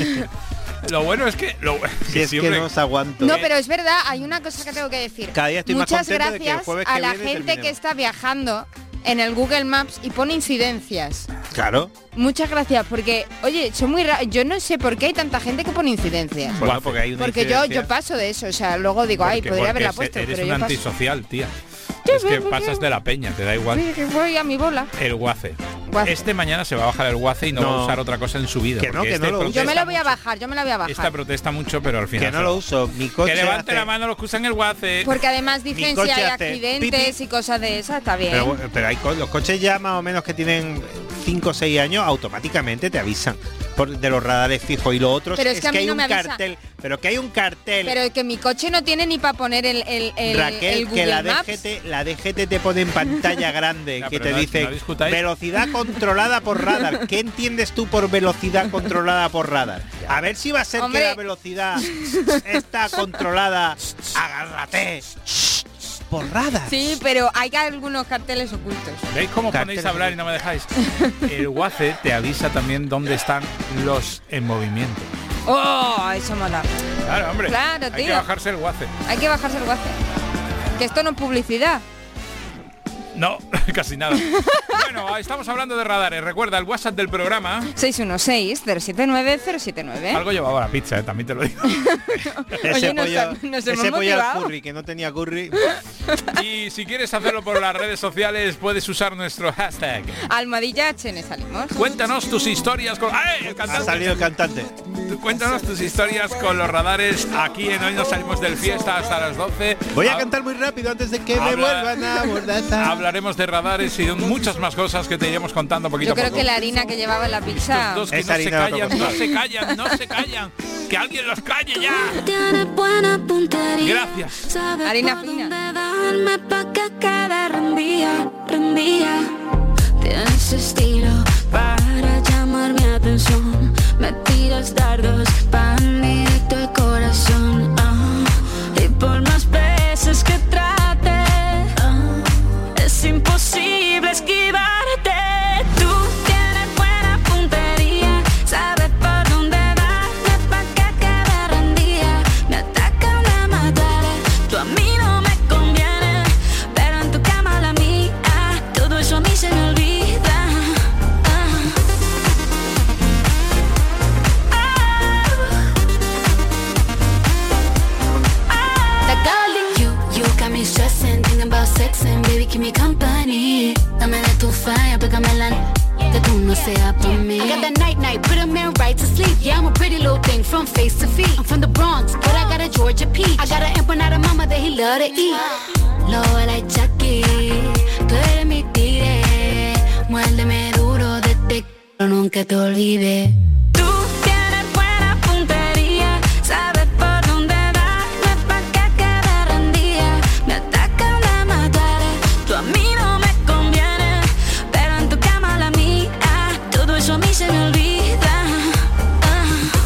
Lo bueno es que... Lo, si es siempre- que no os aguanto. No, pero es verdad, hay una cosa que tengo que decir. Cada día estoy más Muchas contento de que el gracias jueves que a la viene gente que terminemos. está viajando en el Google Maps y pone incidencias. Claro. Muchas gracias, porque, oye, son muy ra- yo no sé por qué hay tanta gente que pone incidencias. Bueno, porque hay una Porque yo, incidencia. yo paso de eso, o sea, luego digo, ay, porque- podría porque haberla ese- puesto, Eres pero un yo paso. antisocial, tía. Sí, Es que porque- pasas de la peña, te da igual. Sí, que voy a mi bola. El Waze. Waze. Este mañana se va a bajar el Waze y no, va No. a usar otra cosa en su vida. Que no, porque que este no lo usa. Yo me protesta la voy a mucho. bajar, yo me la voy a bajar. Esta protesta mucho, pero al final... Que no lo uso. Mi coche Que levante hace- la mano los que usan el Waze. Porque además dicen si coche hay hace accidentes pipi. y cosas de esas, está bien. Pero, bueno, pero hay co- los coches ya más o menos que tienen cinco o seis años automáticamente te avisan por, de los radares fijos y los otros Pero es es que a que mí hay no un me avisa. cartel, pero que hay un cartel. Pero que mi coche no tiene ni para poner el, el, el, Raquel, el Google que la Maps. D G T, la D G T te pone en pantalla grande Ya, que pero te no- dice no discutáis. velocidad controlada por radar. ¿Qué entiendes tú por velocidad controlada por radar? A ver si va a ser Hombre. que la velocidad está controlada. Agárrate por radar. Sí, pero hay algunos carteles ocultos. ¿Veis cómo Cartel ponéis a hablar y no me dejáis? El Waze te avisa también dónde están los en movimiento. ¡Oh! Eso mola. Claro, hombre. Claro, Hay que tío. bajarse el Waze. Hay que bajarse el WhatsApp. Que esto no es publicidad. No, casi nada. Bueno, estamos hablando de radares. Recuerda el WhatsApp del programa. seis uno seis, cero siete nueve, cero siete nueve. Algo llevaba la pizza, eh, también te lo digo. Ese Oye, nos, pollo, ha- nos hemos ese pollo al motivado. curry que no tenía curry. Y si quieres hacerlo por las redes sociales, puedes usar nuestro hashtag. Almohadilla H N salimos. Cuéntanos tus historias con... ¡Ay, el Ha cantante! salido el cantante. Tú Cuéntanos tus historias con los radares aquí en Hoy Nos Salimos del Fiesta hasta las doce. Voy a Hab- cantar muy rápido antes de que me Habla- vuelvan a abordar. Hablaremos de radares y de muchas más cosas que te iremos contando poquito Yo a creo poco. que la harina que llevaba en la pizza. Dos que Es no se harina de otro callan, no costal. se callan, no se callan. Que alguien los calle ya. Tiene buena puntería. Gracias. Sabe Harina por fina. dónde darme pa' que quede rendía, rendía. Tienes estilo para llamar mi atención. Me tiras dardos pan directo al corazón. Ah, y por más veces que trate, ah, es imposible esquivarte. Tú tienes buena puntería, sabes por dónde darme pa' que quede rendida. Me atacan de matar, tú a mí no me conviene, pero en tu cama la mía, todo eso a mí se me olvida. That darling, you, you got me stressing, thinking about sexing, baby, keep me company. Dame de tu falla, pégamela, que tú no seas por mí. I got that night night, put a man right to sleep. Yeah, I'm a pretty little thing from face to feet. I'm from the Bronx, but I got a Georgia peach. I got an empanada mama that he love to eat. Lobo like Chucky, tú eres mi tigre. Muérdeme duro de te quiero, nunca te olvide. Tú tienes buena puntería, sabes por dónde darme pa' que quede rendida. Me atacan de matar, tú a mí no me conviene, pero en tu cama la mía, todo eso a mí se me olvida. Ah.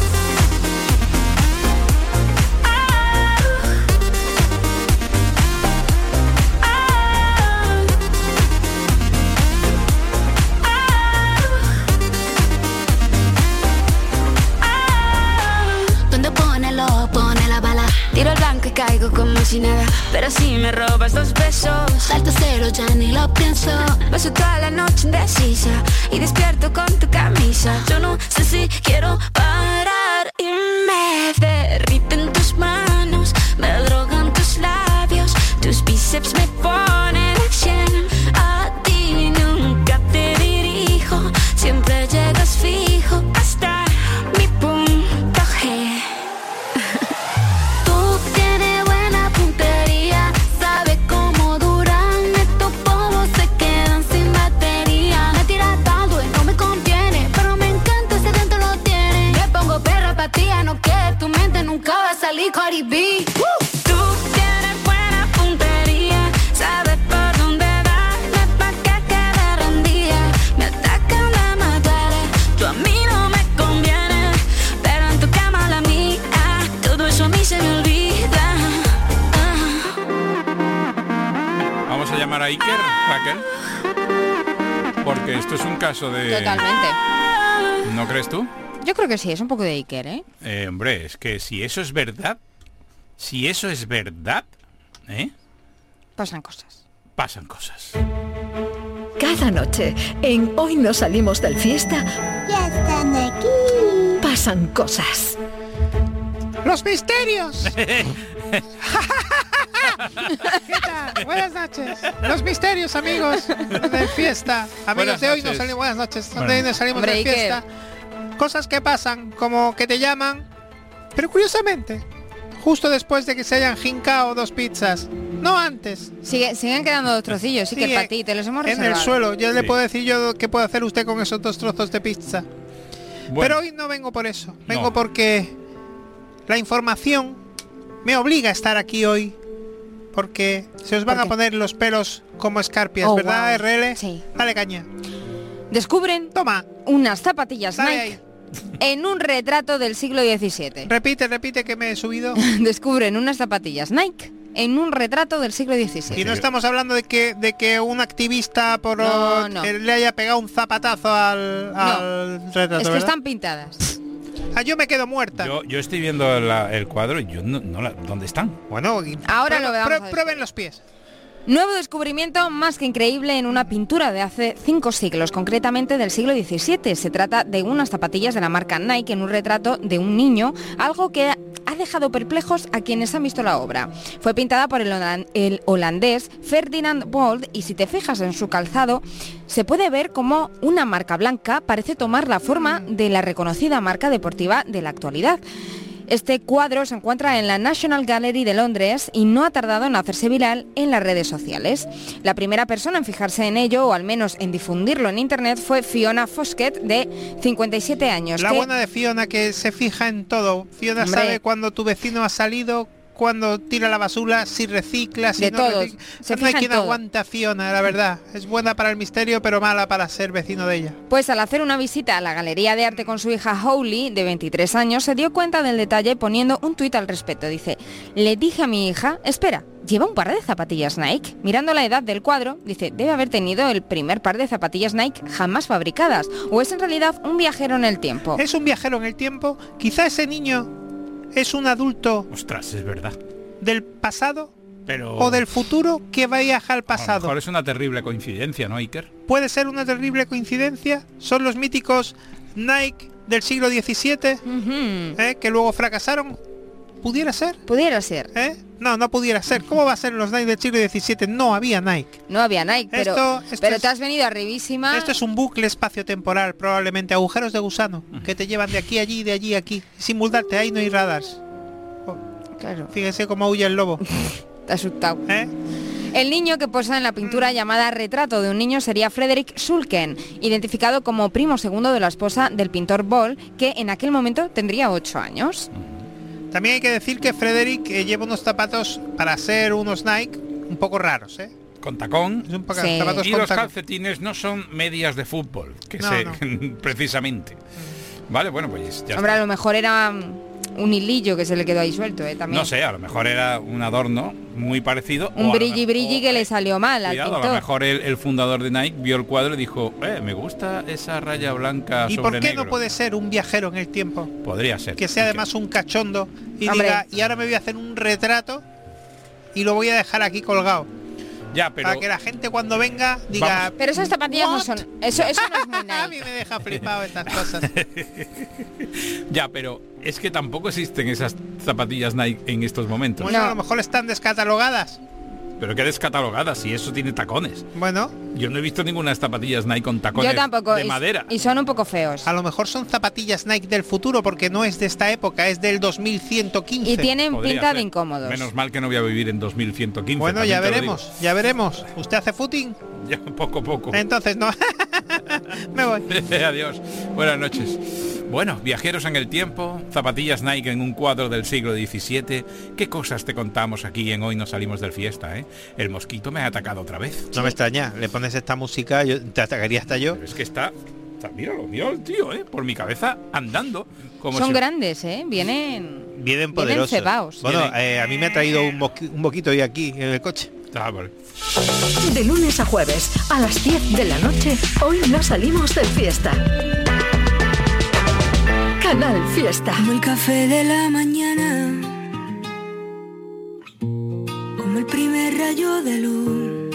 Donde pone el ojo, pone la bala. Tiro el blanco y caigo como si nada. Pero si me robas dos besos, salto cero, ya ni lo pienso. Paso toda la noche indecisa y despierto con tu camisa. Yo no sé si quiero parar y me derriten tus manos, me drogan tus labios, tus bíceps me ponen a cien. A ti nunca te dirijo, siempre llegas fijo hasta mi punto G. Tú tienes buena puntería, sabes cómo duran estos polvos, se quedan sin batería. Me tiras tanto y no me conviene, pero me encanta ese dentro lo tiene. Me pongo perra pa' ti, no que tu mente nunca va a salir Cardi B. Tú tienes buena puntería, sabes Vamos a llamar a Iker, Raquel. Porque esto es un caso de... Totalmente. ¿No crees tú? Yo creo que sí, es un poco de Iker, ¿eh? Eh, hombre, es que si eso es verdad, si eso es verdad, ¿eh? Pasan cosas. Pasan cosas. Cada noche, en Hoy no salimos del fiesta, Ya están aquí. pasan cosas. ¡Los misterios! ¿Qué tal? Buenas noches. Los misterios, amigos de fiesta. Amigos Buenas de hoy noches. no salimos. Buenas noches. Bueno. De hoy no salimos Hombre, de Iker. fiesta. Cosas que pasan, como que te llaman, pero curiosamente, justo después de que se hayan jincado dos pizzas. No antes. Sigue, siguen quedando dos trocillos, sí, que Sí, para ti, te los hemos En el reservado. suelo. Ya le Sí. puedo decir yo qué puede hacer usted con esos dos trozos de pizza. Bueno, Pero hoy no vengo por eso. Vengo No. porque la información me obliga a estar aquí hoy. Porque se os van ¿Por a qué? poner los pelos como escarpias, Oh, ¿verdad, wow. R L? Sí. Dale caña. Descubren Toma, unas zapatillas dale Nike ahí. en un retrato del siglo diecisiete. Repite, repite que me he subido. Descubren unas zapatillas Nike en un retrato del siglo diecisiete. Y no estamos hablando de que de que un activista por No, no. eh, le haya pegado un zapatazo al, al retrato, Es que ¿verdad? están pintadas. Ah, yo me quedo muerta. yo, yo estoy viendo la- el cuadro y yo no, no la- ¿dónde están? Bueno, y Ahora prueba- lo vamos prue- a ver. prueben los pies. Nuevo descubrimiento más que increíble en una pintura de hace cinco siglos, concretamente del siglo diecisiete. Se trata de unas zapatillas de la marca Nike en un retrato de un niño, algo que ha dejado perplejos a quienes han visto la obra. Fue pintada por el, holan- el holandés Ferdinand Bold y si te fijas en su calzado, se puede ver como una marca blanca parece tomar la forma de la reconocida marca deportiva de la actualidad. Este cuadro se encuentra en la National Gallery de Londres y no ha tardado en hacerse viral en las redes sociales. La primera persona en fijarse en ello, o al menos en difundirlo en internet, fue Fiona Foskett, de cincuenta y siete años. La que- buena de Fiona, que se fija en todo. Fiona Hombre. sabe cuando tu vecino ha salido, cuando tira la basura, si recicla, si De no todos. recicla. Se No hay fija en quien todo. aguanta a Fiona, la verdad. Es buena para el misterio, pero mala para ser vecino de ella. Pues al hacer una visita a la Galería de Arte con su hija Holly, de veintitrés años, se dio cuenta del detalle poniendo un tuit al respecto. Dice, le dije a mi hija, espera, ¿lleva un par de zapatillas Nike? Mirando la edad del cuadro, dice, debe haber tenido el primer par de zapatillas Nike jamás fabricadas. ¿O es en realidad un viajero en el tiempo? Es un viajero en el tiempo. Quizá ese niño es un adulto Ostras, es verdad. del pasado Pero o del futuro que viaja al a lo pasado. mejor es una terrible coincidencia, ¿no, Iker? Puede ser una terrible coincidencia. Son los míticos Nike del siglo diecisiete, Ujú. ¿eh? que luego fracasaron. ¿Pudiera ser? Pudiera ser. ¿Eh? No, no pudiera ser. ¿Cómo va a ser los Nike del siglo diecisiete? No había Nike. No había Nike, pero, Esto- esto pero es- te has venido arribísima. Esto es un bucle espacio-temporal, probablemente agujeros de gusano, que te llevan de aquí a allí, de allí a aquí. Sin multarte, ahí no hay radars. Claro, Fíjese cómo huye el lobo. te has asustado. ¿Eh? El niño que posa en la pintura llamada Retrato de un niño sería Frederick Schulken, identificado como primo segundo de la esposa del pintor Boll, que en aquel momento tendría ocho años. También hay que decir que Frederick eh, lleva unos zapatos para ser unos Nike un poco raros, ¿eh? Con tacón. Es un poco Sí. zapatos Y con los tacón. calcetines no son medias de fútbol, que No, se no. precisamente. Vale, bueno, pues ya Hombre, a está. lo mejor era mm, un hilillo que se le quedó ahí suelto, ¿eh? También. No sé, a lo mejor era un adorno muy parecido. o a Un lo brilli mejor- brilli que le salió mal al Cuidado, a lo pintor. mejor el, el fundador de Nike vio el cuadro y dijo, eh, me gusta esa raya blanca ¿Y sobre por qué negro. no puede ser un viajero en el tiempo? Podría ser. Que sea además un cachondo y Hombre. diga, y ahora me voy a hacer un retrato y lo voy a dejar aquí colgado. Ya, pero Para que la gente cuando venga diga... Vamos. Pero esas zapatillas no "What?". son... Eso, eso no es muy A mí Nike. me deja flipado estas cosas. ya, pero es que tampoco existen esas zapatillas Nike en estos momentos. Bueno, No. a lo mejor están descatalogadas. Pero que descatalogadas, si eso tiene tacones. Bueno, Yo no he visto ninguna zapatillas Nike con tacones Yo tampoco. de y- madera. Y son un poco feos. a lo mejor son zapatillas Nike del futuro porque no es de esta época, es del dos mil ciento quince. Y tienen Podría pinta ser. de incómodos. Menos mal que no voy a vivir en dos mil ciento quince. Bueno, también ya te lo veremos, ya veremos. ¿Usted hace footing? digo. Ya, poco a poco. Entonces no. Me voy. Adiós. Buenas noches. Bueno, viajeros en el tiempo, zapatillas Nike en un cuadro del siglo diecisiete. ¿Qué cosas te contamos aquí en Hoy no salimos del fiesta, eh? El mosquito me ha atacado otra vez. No me extraña, le pones esta música, yo te atacaría hasta yo. Pero es que está... está- Míralo, míralo el tío, eh. Por mi cabeza andando. Como Son si- grandes, ¿eh? Vienen... Vienen poderosos. cebaos. Bueno, Vienen- eh, a mí me ha traído un, mosqui- un poquito hoy aquí en el coche. Ah, vale. De lunes a jueves, a las diez de la noche, hoy no salimos del fiesta. Canal Fiesta. Como el café de la mañana, como el primer rayo de luz.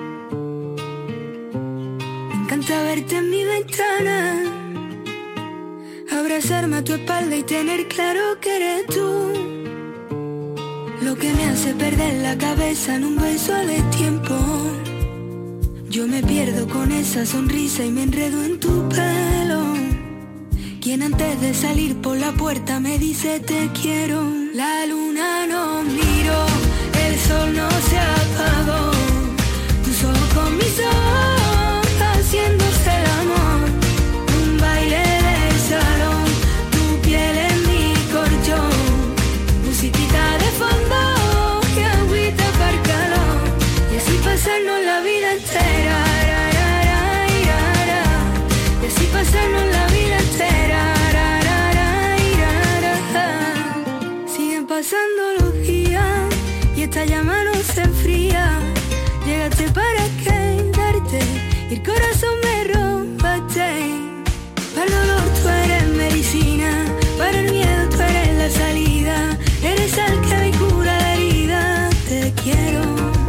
Me encanta verte en mi ventana, abrazarme a tu espalda y tener claro que eres tú. Lo que me hace perder la cabeza en un beso a destiempo. Yo me pierdo con esa sonrisa y me enredo en tu pelo. Quien antes de salir por la puerta me dice te quiero. La luna no miró, el sol no se apagó. Tus ojos con mis ojos, haciéndose el amor. Un baile de salón, tu piel en mi colchón. Musiquita de fondo, que agüita para el calor. Y así pasarnos la vida entera. Ra, ra, ra, ra, ra. Y así pasarnos la vida entera. Ra, ra, ra, ra, ra. Siguen pasando los días y esta llama no se enfría. Llegaste para quedarte y el corazón me robaste. Para el dolor tú eres medicina, para el miedo tú eres la salida. Eres el que me cura la herida. Te quiero.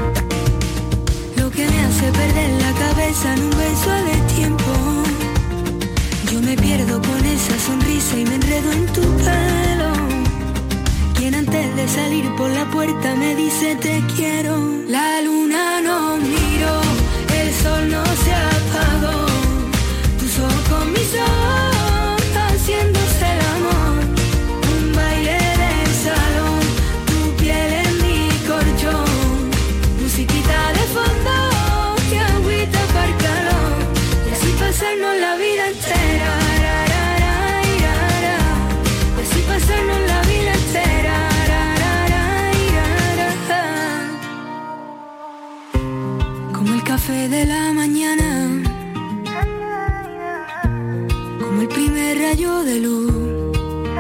Lo que me hace perder la cabeza en un beso a destiempo. Yo me pierdo con esa sonrisa y me enredo en tu pelo. Quien antes de salir por la puerta me dice te quiero. La luna no miró, el sol no se apagó. Tus ojos con mis ojos, haciéndose el amor. Un baile de salón, tu piel en mi colchón. Musiquita de fondo, que agüita para el calor. Y así pasarnos la vida entera. Ra, ra, ra, ra, ra. Y así pasarnos la vida entera. Ra, ra, ra, ra, ra. Como el café de la mañana, como el primer rayo de luz.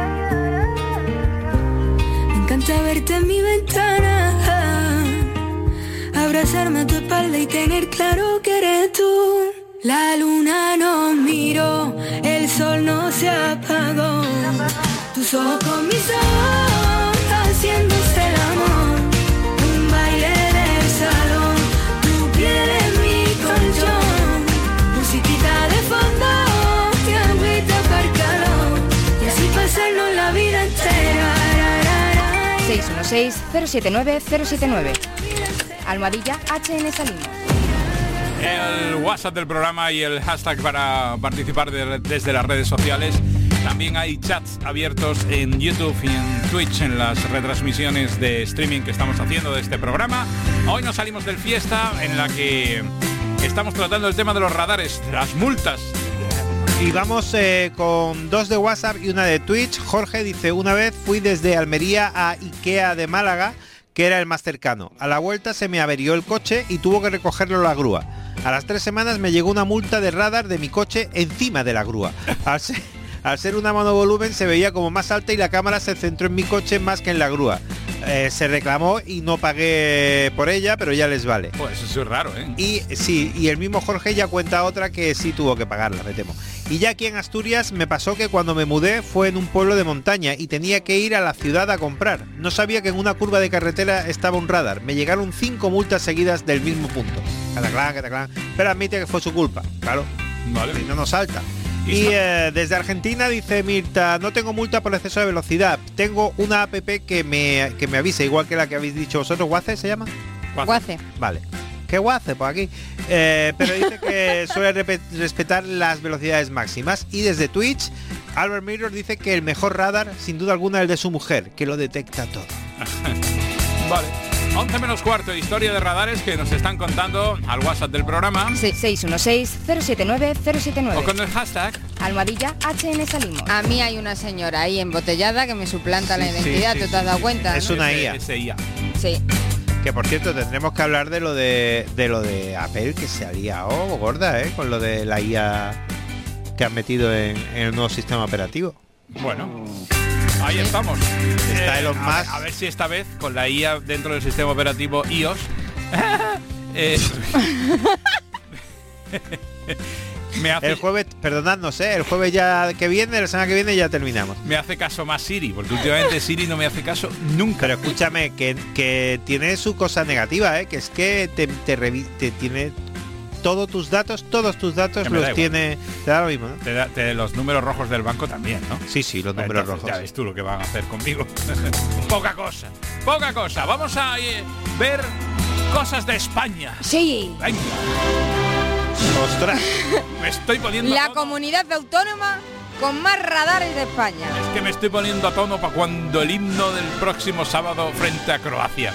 Me encanta verte en mi ventana, abrazarme a tu espalda y tener claro que eres tú. La luna no miró, el sol no se apagó. Tus ojos con mis ojos, haciéndose el amor. Un baile de salón, tu piel en mi colchón. Musiquita de fondo, que agüita para el calor. Y así pasarnos la vida entera. seis uno seis, cero siete nueve, cero siete nueve. Almohadilla H N Salimos. El WhatsApp del programa y el hashtag para participar de, desde las redes sociales. También hay chats abiertos en YouTube y en Twitch en las retransmisiones de streaming que estamos haciendo de este programa. Hoy nos salimos del fiesta en la que estamos tratando el tema de los radares, de las multas. Y vamos eh, con dos de WhatsApp y una de Twitch. Jorge dice, una vez fui desde Almería a Ikea de Málaga, que era el más cercano. A la vuelta se me averió el coche y tuvo que recogerlo la grúa. A las tres semanas me llegó una multa de radar de mi coche encima de la grúa. Al ser, al ser una monovolumen se veía como más alta y la cámara se centró en mi coche más que en la grúa. Eh, se reclamó y no pagué por ella, pero ya les vale. Pues eso es raro, ¿eh? Y sí, y el mismo Jorge ya cuenta otra que sí tuvo que pagarla, me temo. Y ya aquí en Asturias me pasó que cuando me mudé fue en un pueblo de montaña y tenía que ir a la ciudad a comprar. No sabía que en una curva de carretera estaba un radar. Me llegaron cinco multas seguidas del mismo punto. Cataclán, cataclán. Pero admite que fue su culpa, claro. Vale. Si no nos salta. Y eh, desde Argentina dice Mirta, no tengo multa por exceso de velocidad. Tengo una app que me, que me avisa, igual que la que habéis dicho vosotros. ¿Guace se llama? Guace. Vale. ¿Qué guace por aquí? Eh, pero dice que suele respetar las velocidades máximas. Y desde Twitch, Albert Mirror dice que el mejor radar, sin duda alguna, es el de su mujer, que lo detecta todo. Vale. once menos cuarto, historia de radares que nos están contando al WhatsApp del programa. seis uno seis, cero siete nueve, cero siete nueve. O con el hashtag Almohadilla H N Salimos. A mí hay una señora ahí embotellada que me suplanta sí, la identidad, sí, sí, ¿tú te has dado cuenta? Es ¿no? una ese, I A. Ese I A. Sí. Que por cierto tendremos que hablar de lo de de lo de Apple, que se ha liado gorda, ¿eh? Con lo de la I A que han metido en, en el nuevo sistema operativo. Bueno, ahí estamos. Está eh, Elon a, Musk. ver, a ver si esta vez con la I A dentro del sistema operativo iOS eh, me hace, el jueves, perdonadnos, ¿eh? El jueves ya que viene, la semana que viene ya terminamos. me hace caso más Siri, porque últimamente Siri no me hace caso nunca. Pero escúchame, que, que tiene su cosa negativa, ¿eh? Que es que te, te, revi- te tiene todos tus datos, todos tus datos Que me da los igual. tiene. Te da lo mismo, ¿no? Te da- te- los números rojos del banco también, ¿no? Sí, sí, los números Entonces, rojos. Ya ves tú lo que van a hacer conmigo. Poca cosa, poca cosa. Vamos a eh, ver cosas de España. Sí. Venga. Ostras. Me estoy poniendo La a tono. comunidad autónoma con más radares de España. Es que me estoy poniendo a tono para cuando el himno del próximo sábado frente a Croacia.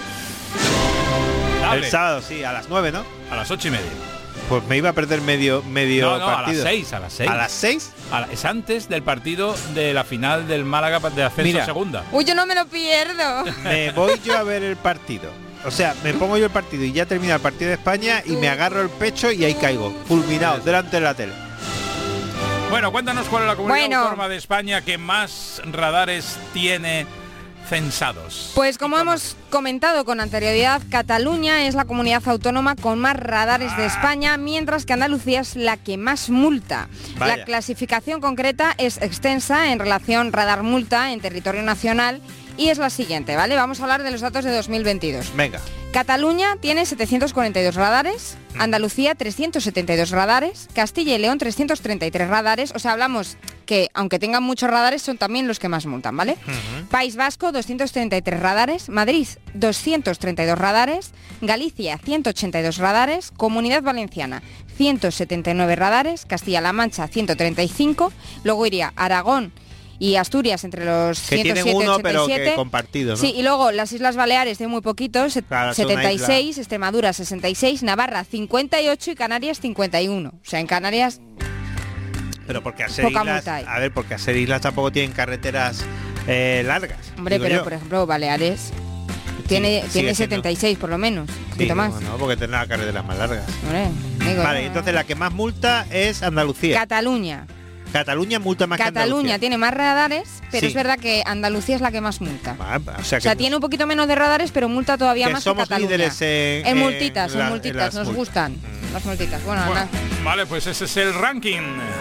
Dale. El sábado, sí, a las nueve, ¿no? A las ocho y media. Pues me iba a perder medio medio No, no, a partido. las seis, a las seis. ¿A las seis? A la- es antes del partido de la final del Málaga de ascenso Mira. a segunda. Uy, yo no me lo pierdo. Me voy yo a ver el partido. O sea, me pongo yo el partido y ya termina el partido de España y me agarro el pecho y ahí caigo, fulminado, delante de la tele. Bueno, cuéntanos cuál es la comunidad Bueno. autónoma de España que más radares tiene censados. Pues como hemos comentado con anterioridad, Cataluña es la comunidad autónoma con más radares de España, mientras que Andalucía es la que más multa. Vaya. La clasificación concreta es extensa en relación radar-multa en territorio nacional y es la siguiente, ¿vale? Vamos a hablar de los datos de dos mil veintidós. Venga. Cataluña tiene setecientos cuarenta y dos radares, Andalucía trescientos setenta y dos radares, Castilla y León trescientos treinta y tres radares, o sea, hablamos que aunque tengan muchos radares son también los que más multan, ¿vale? Uh-huh. País Vasco doscientos treinta y tres radares, Madrid doscientos treinta y dos radares, Galicia ciento ochenta y dos radares, Comunidad Valenciana ciento setenta y nueve radares, Castilla-La Mancha ciento treinta y cinco, luego iría Aragón y Asturias entre los Que ciento tienen siete uno, ochenta y pero siete. que compartido, ¿no? Sí, y luego las Islas Baleares de muy poquitos, set- Claro, es una setenta y seis, isla. Extremadura sesenta y seis, Navarra cincuenta y ocho y Canarias cincuenta y uno. O sea, en Canarias Pero porque hacer Poca islas, multa hay. a ver, porque hacer islas tampoco tienen carreteras eh, largas. Hombre, digo pero yo. por ejemplo, Baleares tiene, sigue tiene siendo. setenta y seis por lo menos, un Sí, poquito más. no, porque tendrá carreteras más largas. Hombre, digo, Vale, no. entonces la que más multa es Andalucía. Cataluña. Cataluña multa más que Cataluña Andalucía. tiene más radares, pero Sí. es verdad que Andalucía es la que más multa. Ah, o sea, O sea, que- tiene un poquito menos de radares, pero multa todavía que más somos que Cataluña. líderes en, en multitas, en, la- multitas, las nos multas. gustan las multitas. Bueno, Bueno, nada. vale, pues ese es el ranking.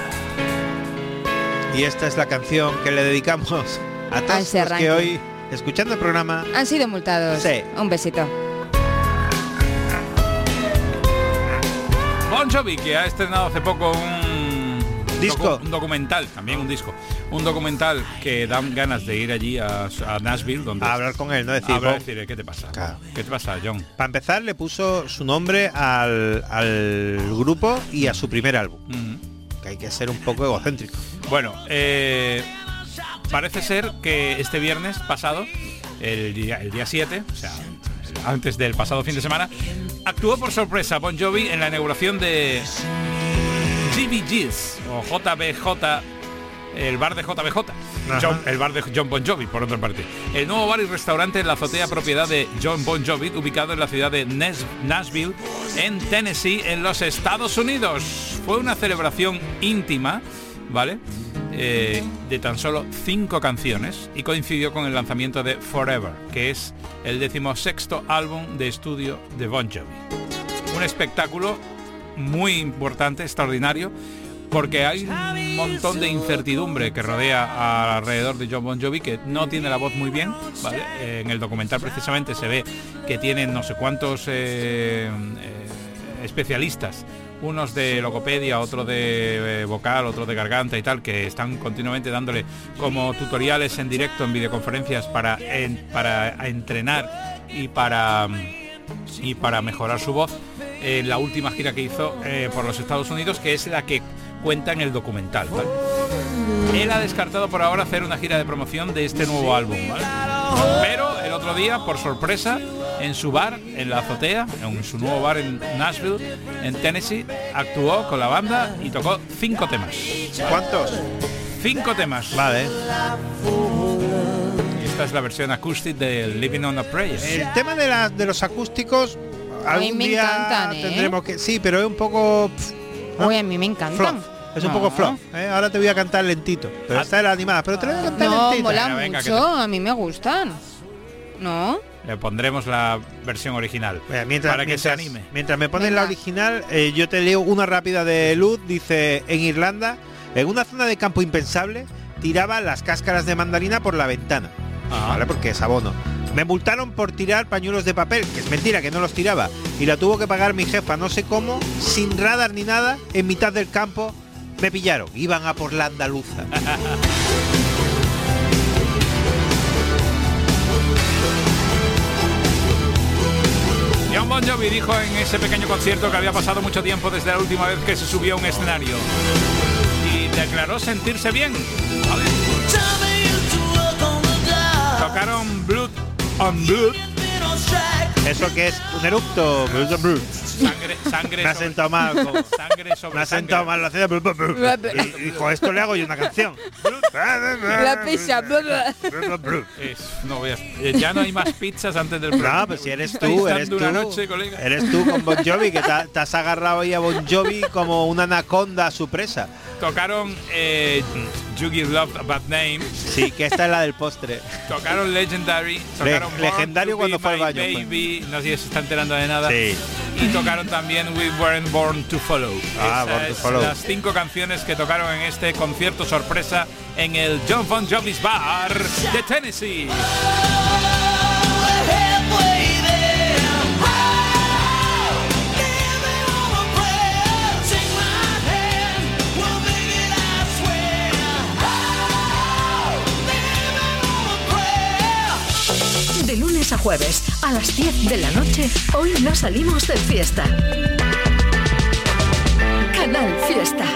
Y esta es la canción que le dedicamos a todos ese los ranking. que hoy, escuchando el programa, Han sido multados. Sí. Un besito. Bon Jovi, que ha estrenado hace poco un Disco. docu- un documental, también un disco, un documental que dan ganas de ir allí a, a Nashville, donde a hablar con él, no decir, a hablar, Bon, decir, ¿qué te pasa? Claro. ¿Qué te pasa, John? para empezar le puso su nombre al, al grupo y a su primer álbum, Mm. que hay que ser un poco egocéntrico. Bueno, eh, parece ser que este viernes pasado, el día, el día siete, o sea, antes del pasado fin de semana, actuó por sorpresa Bon Jovi en la inauguración de G B G's o J B J, el bar de J B J, Ajá. John- el bar de John Bon Jovi, por otra parte. El nuevo bar y restaurante en la azotea propiedad de John Bon Jovi, ubicado en la ciudad de Nes- Nashville, en Tennessee, en los Estados Unidos. Fue una celebración íntima, ¿vale? Eh, de tan solo cinco canciones y coincidió con el lanzamiento de Forever, que es el decimosexto álbum de estudio de Bon Jovi. Un espectáculo muy importante, extraordinario, porque hay un montón de incertidumbre que rodea alrededor de John Bon Jovi, que no tiene la voz muy bien, ¿vale? Eh, en el documental precisamente se ve que tienen no sé cuántos eh, eh, especialistas, unos de logopedia, otro de eh, vocal, otro de garganta y tal, que están continuamente dándole como tutoriales en directo, en videoconferencias para, en- para entrenar y para, y para mejorar su voz. Eh, la última gira que hizo eh, por los Estados Unidos, que es la que cuenta en el documental, ¿vale? Él ha descartado por ahora hacer una gira de promoción de este nuevo álbum, ¿vale? Pero el otro día, por sorpresa, en su bar, en la azotea, en su nuevo bar en Nashville, en Tennessee, actuó con la banda y tocó cinco temas. ¿Cuántos? Cinco temas. Vale. Y esta es la versión acústica de Living on a Prayer. El tema de, la, de los acústicos, A mí algún me día encantan, ¿eh? tendremos que... Sí, pero es un poco... pff, ¿no? Oye, a mí me encantan. Fluff. Es un No. poco flop. ¿eh? Ahora te voy a cantar lentito. Pero Ah. esta es la animada, pero te la voy a cantar No, lentita. mola Venga, venga, mucho, a mí me gustan. ¿No? Le pondremos la versión original. Mira, mientras, para que mientras, se anime. Mientras me ponen la original, eh, yo te leo una rápida de Luz. Dice, en Irlanda, en una zona de campo impensable, tiraba las cáscaras de mandarina por la ventana. Ah. ¿Vale? Porque es abono. Me multaron por tirar pañuelos de papel, que es mentira, que no los tiraba. Y la tuvo que pagar mi jefa, no sé cómo, sin radar ni nada, en mitad del campo. Me pillaron, iban a por la andaluza. Jon Bon Jovi dijo en ese pequeño concierto que había pasado mucho tiempo desde la última vez que se subió a un escenario y declaró sentirse bien. A ver. Tocaron Blood on Blood. ¿Eso que es? Un eructo. Blood on Blood. Sangre, sangre. Me ha sentado mal. Como, sangre sobre me ha sentado mal la cena. Y, y con esto le hago yo una canción. La pizza. Es, no voy a, ya no hay más pizzas antes del programa. No, pues si eres tú, eres tú. Noche, eres tú con Bon Jovi, que te, te has agarrado ahí a Bon Jovi como una anaconda a su presa. Tocaron eh, You Give Love a Bad Name. Sí, que esta es la del postre. Tocaron Legendary. Tocaron Le, legendario cuando fue al baño. Baby, pues. No sé si se está enterando de nada. Sí. Y tocaron también We Weren't Born to Follow. Ah, Born to Follow. Las cinco canciones que tocaron en este concierto sorpresa en el Jon Bon Jovi's Bar de Tennessee. De lunes a jueves, a las diez de la noche, hoy no salimos del fiesta. Canal Fiesta.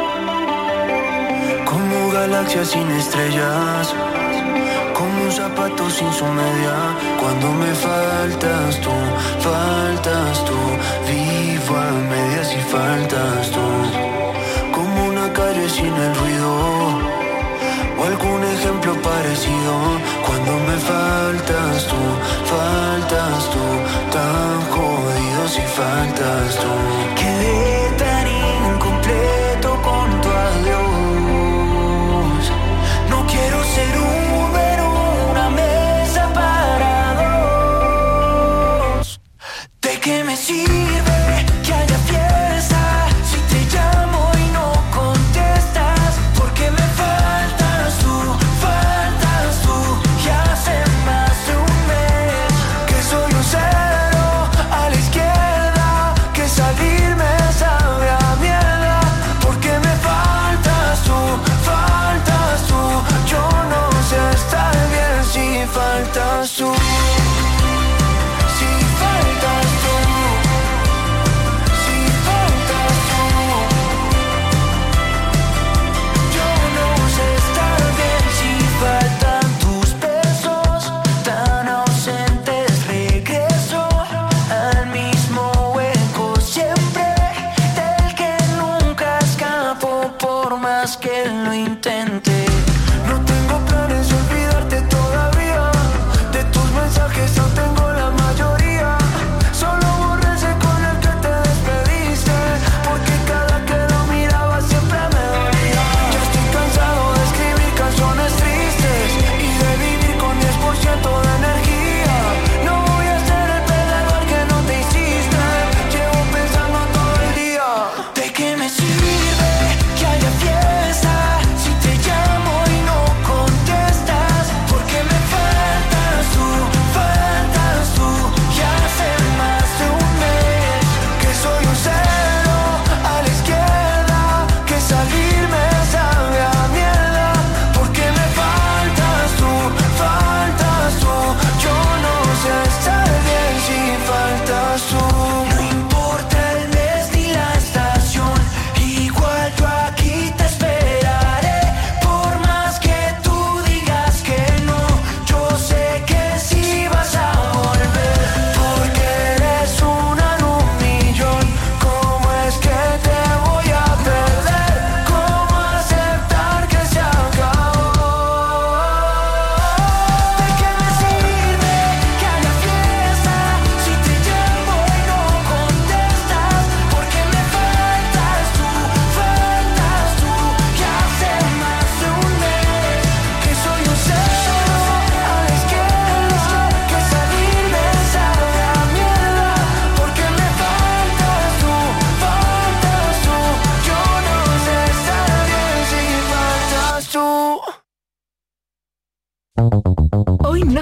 Como galaxias sin estrellas, como un zapato sin su media. Cuando me faltas tú, faltas tú, vivo a medias y faltas tú. Como una calle sin el ruido, o algún ejemplo parecido. Cuando me faltas tú, faltas tú, tan jodido si faltas tú. Quedé tan incompleto con tu adiós. No quiero ser un Uber o una mesa para dos. ¿De qué me sirve que haya fiesta si te llamo y no contestas? Porque me faltas tú, faltas tú. Y hace más de un mes que soy un cero a la izquierda, que salí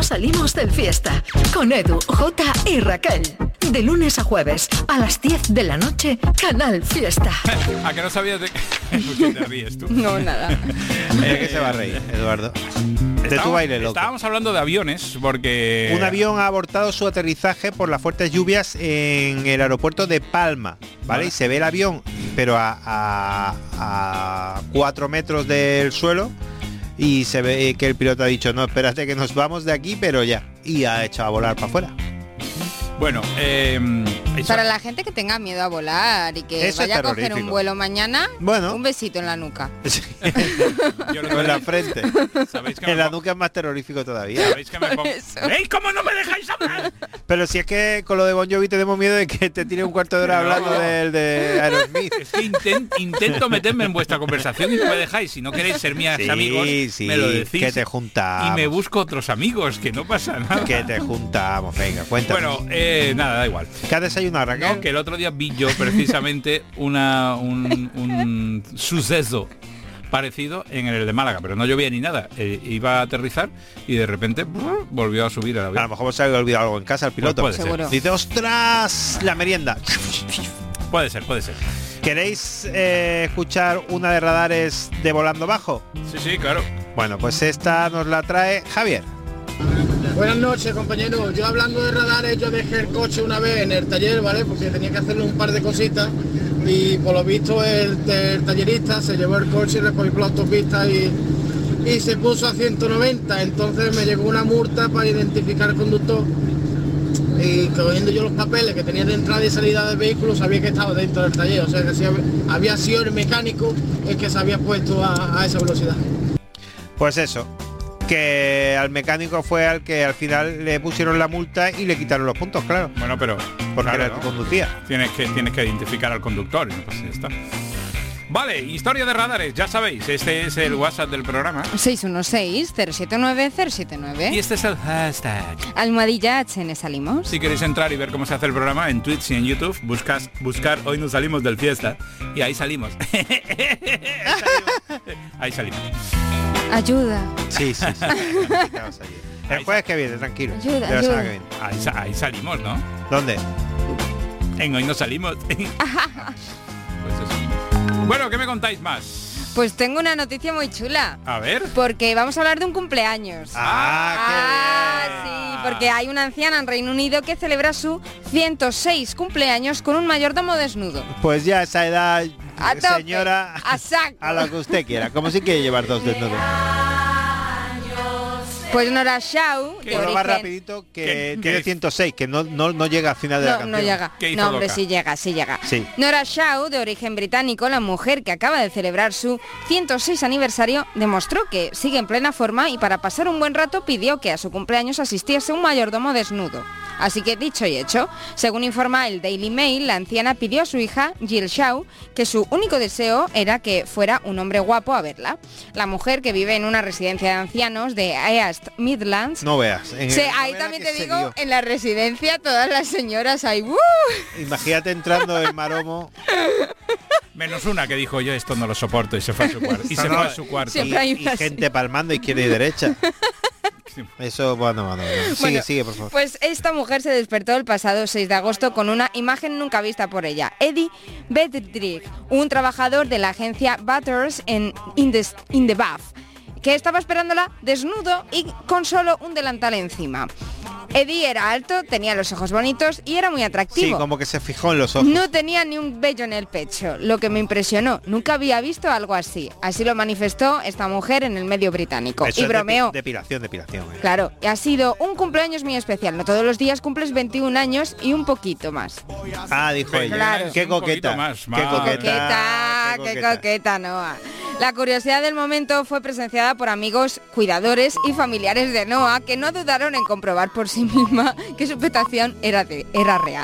salimos del fiesta. Con Edu, Jota y Raquel. De lunes a jueves, a las diez de la noche, Canal Fiesta. ¿A que no sabías de qué te ríes tú? No, nada. Mira que se va a reír, Eduardo. De tu baile loco. Estábamos hablando de aviones porque... Un avión ha abortado su aterrizaje por las fuertes lluvias en el aeropuerto de Palma, ¿vale? Vale. Y se ve el avión, pero a, a, a cuatro metros del suelo, y se ve que el piloto ha dicho, no, espérate que nos vamos de aquí, pero ya. Y ha echado a volar para afuera. Bueno, eh, eso- Para la gente que tenga miedo a volar y que Eso es vaya a coger un terrorífico. vuelo mañana, Bueno. un besito en la nuca. yo lo O en la que- frente. ¿Sabéis que En me la pongo- nuca es más terrorífico todavía. ¿Sabéis que me pongo- Eso. ¿Veis cómo no me dejáis hablar? Pero si es que con lo de Bon Jovi tenemos miedo de que te tire un cuarto de hora No. hablando del de Aerosmith. Es que inten- intento meterme en vuestra conversación y no me dejáis. Si no queréis ser mis Sí, amigos, sí, me lo decís. que te juntamos. Y me busco otros amigos, que no pasa nada. Que te juntamos, venga, cuéntame. Bueno, eh, nada, da igual. ¿Qué has desayunado, Raquel? No, que el otro día vi yo precisamente una, un, un suceso parecido en el de Málaga, pero no llovía ni nada. Eh, iba a aterrizar y de repente brr, volvió a subir al A lo avión. mejor se ha olvidado algo en casa el piloto. Pues puede ser. Seguro. Dice, ostras, la merienda. Puede ser, puede ser. ¿Queréis eh, escuchar una de radares de volando bajo? Sí, sí, claro. Bueno, pues esta nos la trae Javier. Buenas noches, compañero. Yo hablando de radares, yo dejé el coche una vez en el taller, ¿vale? Porque tenía que hacerle un par de cositas y por lo visto el, el tallerista se llevó el coche, le cogió la autopista y, y se puso a ciento noventa. Entonces me llegó una multa para identificar al conductor y cogiendo yo los papeles que tenía de entrada y salida del vehículo sabía que estaba dentro del taller. O sea que si había sido el mecánico el que se había puesto a, a esa velocidad. Pues eso, que al mecánico fue al que al final le pusieron la multa y le quitaron los puntos, claro. Bueno, pero Porque claro, era el que ¿no? conducía. Tienes que, tienes que identificar al conductor. Y pues ya está. Vale, historia de radares, ya sabéis, este es el WhatsApp del programa. seis uno seis, cero siete nueve, cero siete nueve. Y este es el hashtag. Almohadilla H N salimos. Si queréis entrar y ver cómo se hace el programa en Twitch y en YouTube, buscas, buscar Hoy nos salimos del fiesta y ahí salimos. Ahí salimos. Ayuda. Sí, sí, sí. Vamos allí. El jueves que viene, tranquilo. Ayuda, de la ayuda. semana que viene. Ahí, sa- ahí salimos, ¿no? ¿Dónde? En Hoy nos salimos. Pues eso. Bueno, ¿qué me contáis más? Pues tengo una noticia muy chula. A ver. Porque vamos a hablar de un cumpleaños. Ah, Ah, sí, porque hay una anciana en Reino Unido que celebra su ciento seis cumpleaños con un mayordomo desnudo. Pues ya a esa edad, A tope, señora, a saco. a lo que usted quiera. Como si quiere llevar dos desnudos. Pues Nora Shaw, de Bueno, más origen... rapidito que ¿Qué- tiene qué- ciento seis, que no, no, no llega al final de la No, canción. no llega. ¿Qué hizo No, hombre, Loca? sí llega, sí llega. Sí. Nora Shaw, de origen británico, la mujer que acaba de celebrar su ciento seis aniversario, demostró que sigue en plena forma y para pasar un buen rato pidió que a su cumpleaños asistiese un mayordomo desnudo. Así que dicho y hecho, según informa el Daily Mail, la anciana pidió a su hija, Jill Shaw, que su único deseo era que fuera un hombre guapo a verla. La mujer, que vive en una residencia de ancianos de East Midlands, No veas. En sí, el- ahí novela también que te se digo, dio. en la residencia todas las señoras ahí, ¡uh! Imagínate entrando el maromo Menos una que dijo yo esto no lo soporto y se fue a su cuarto. Y se No, fue a su cuarto. y, Siempre hay y una así. gente palmando izquierda y derecha. Eso, bueno, bueno, bueno. Sigue, Bueno, sigue, por favor. Pues esta mujer se despertó el pasado seis de agosto con una imagen nunca vista por ella. Eddie Bedrick, un trabajador de la agencia Butters en In the, in the Bath, que estaba esperándola desnudo y con solo un delantal encima. Eddie era alto, tenía los ojos bonitos y era muy Sí, atractivo. como que se fijó en los ojos. No tenía ni un vello en el pecho, lo que me impresionó. Nunca había visto algo así. Así lo manifestó esta mujer en el medio británico. Eso y es bromeó. depi- depilación, depilación. eh. Claro, y ha sido un cumpleaños muy especial. No todos los días cumples veintiún años y un poquito más. Ah, dijo ella. Claro. Qué Un poquito coqueta. más, Qué madre. coqueta. Coqueta, qué qué coqueta. coqueta, Noah. La curiosidad del momento fue presenciada por amigos, cuidadores y familiares de Noah, que no dudaron en comprobar por sí misma que su petición era, de, era real.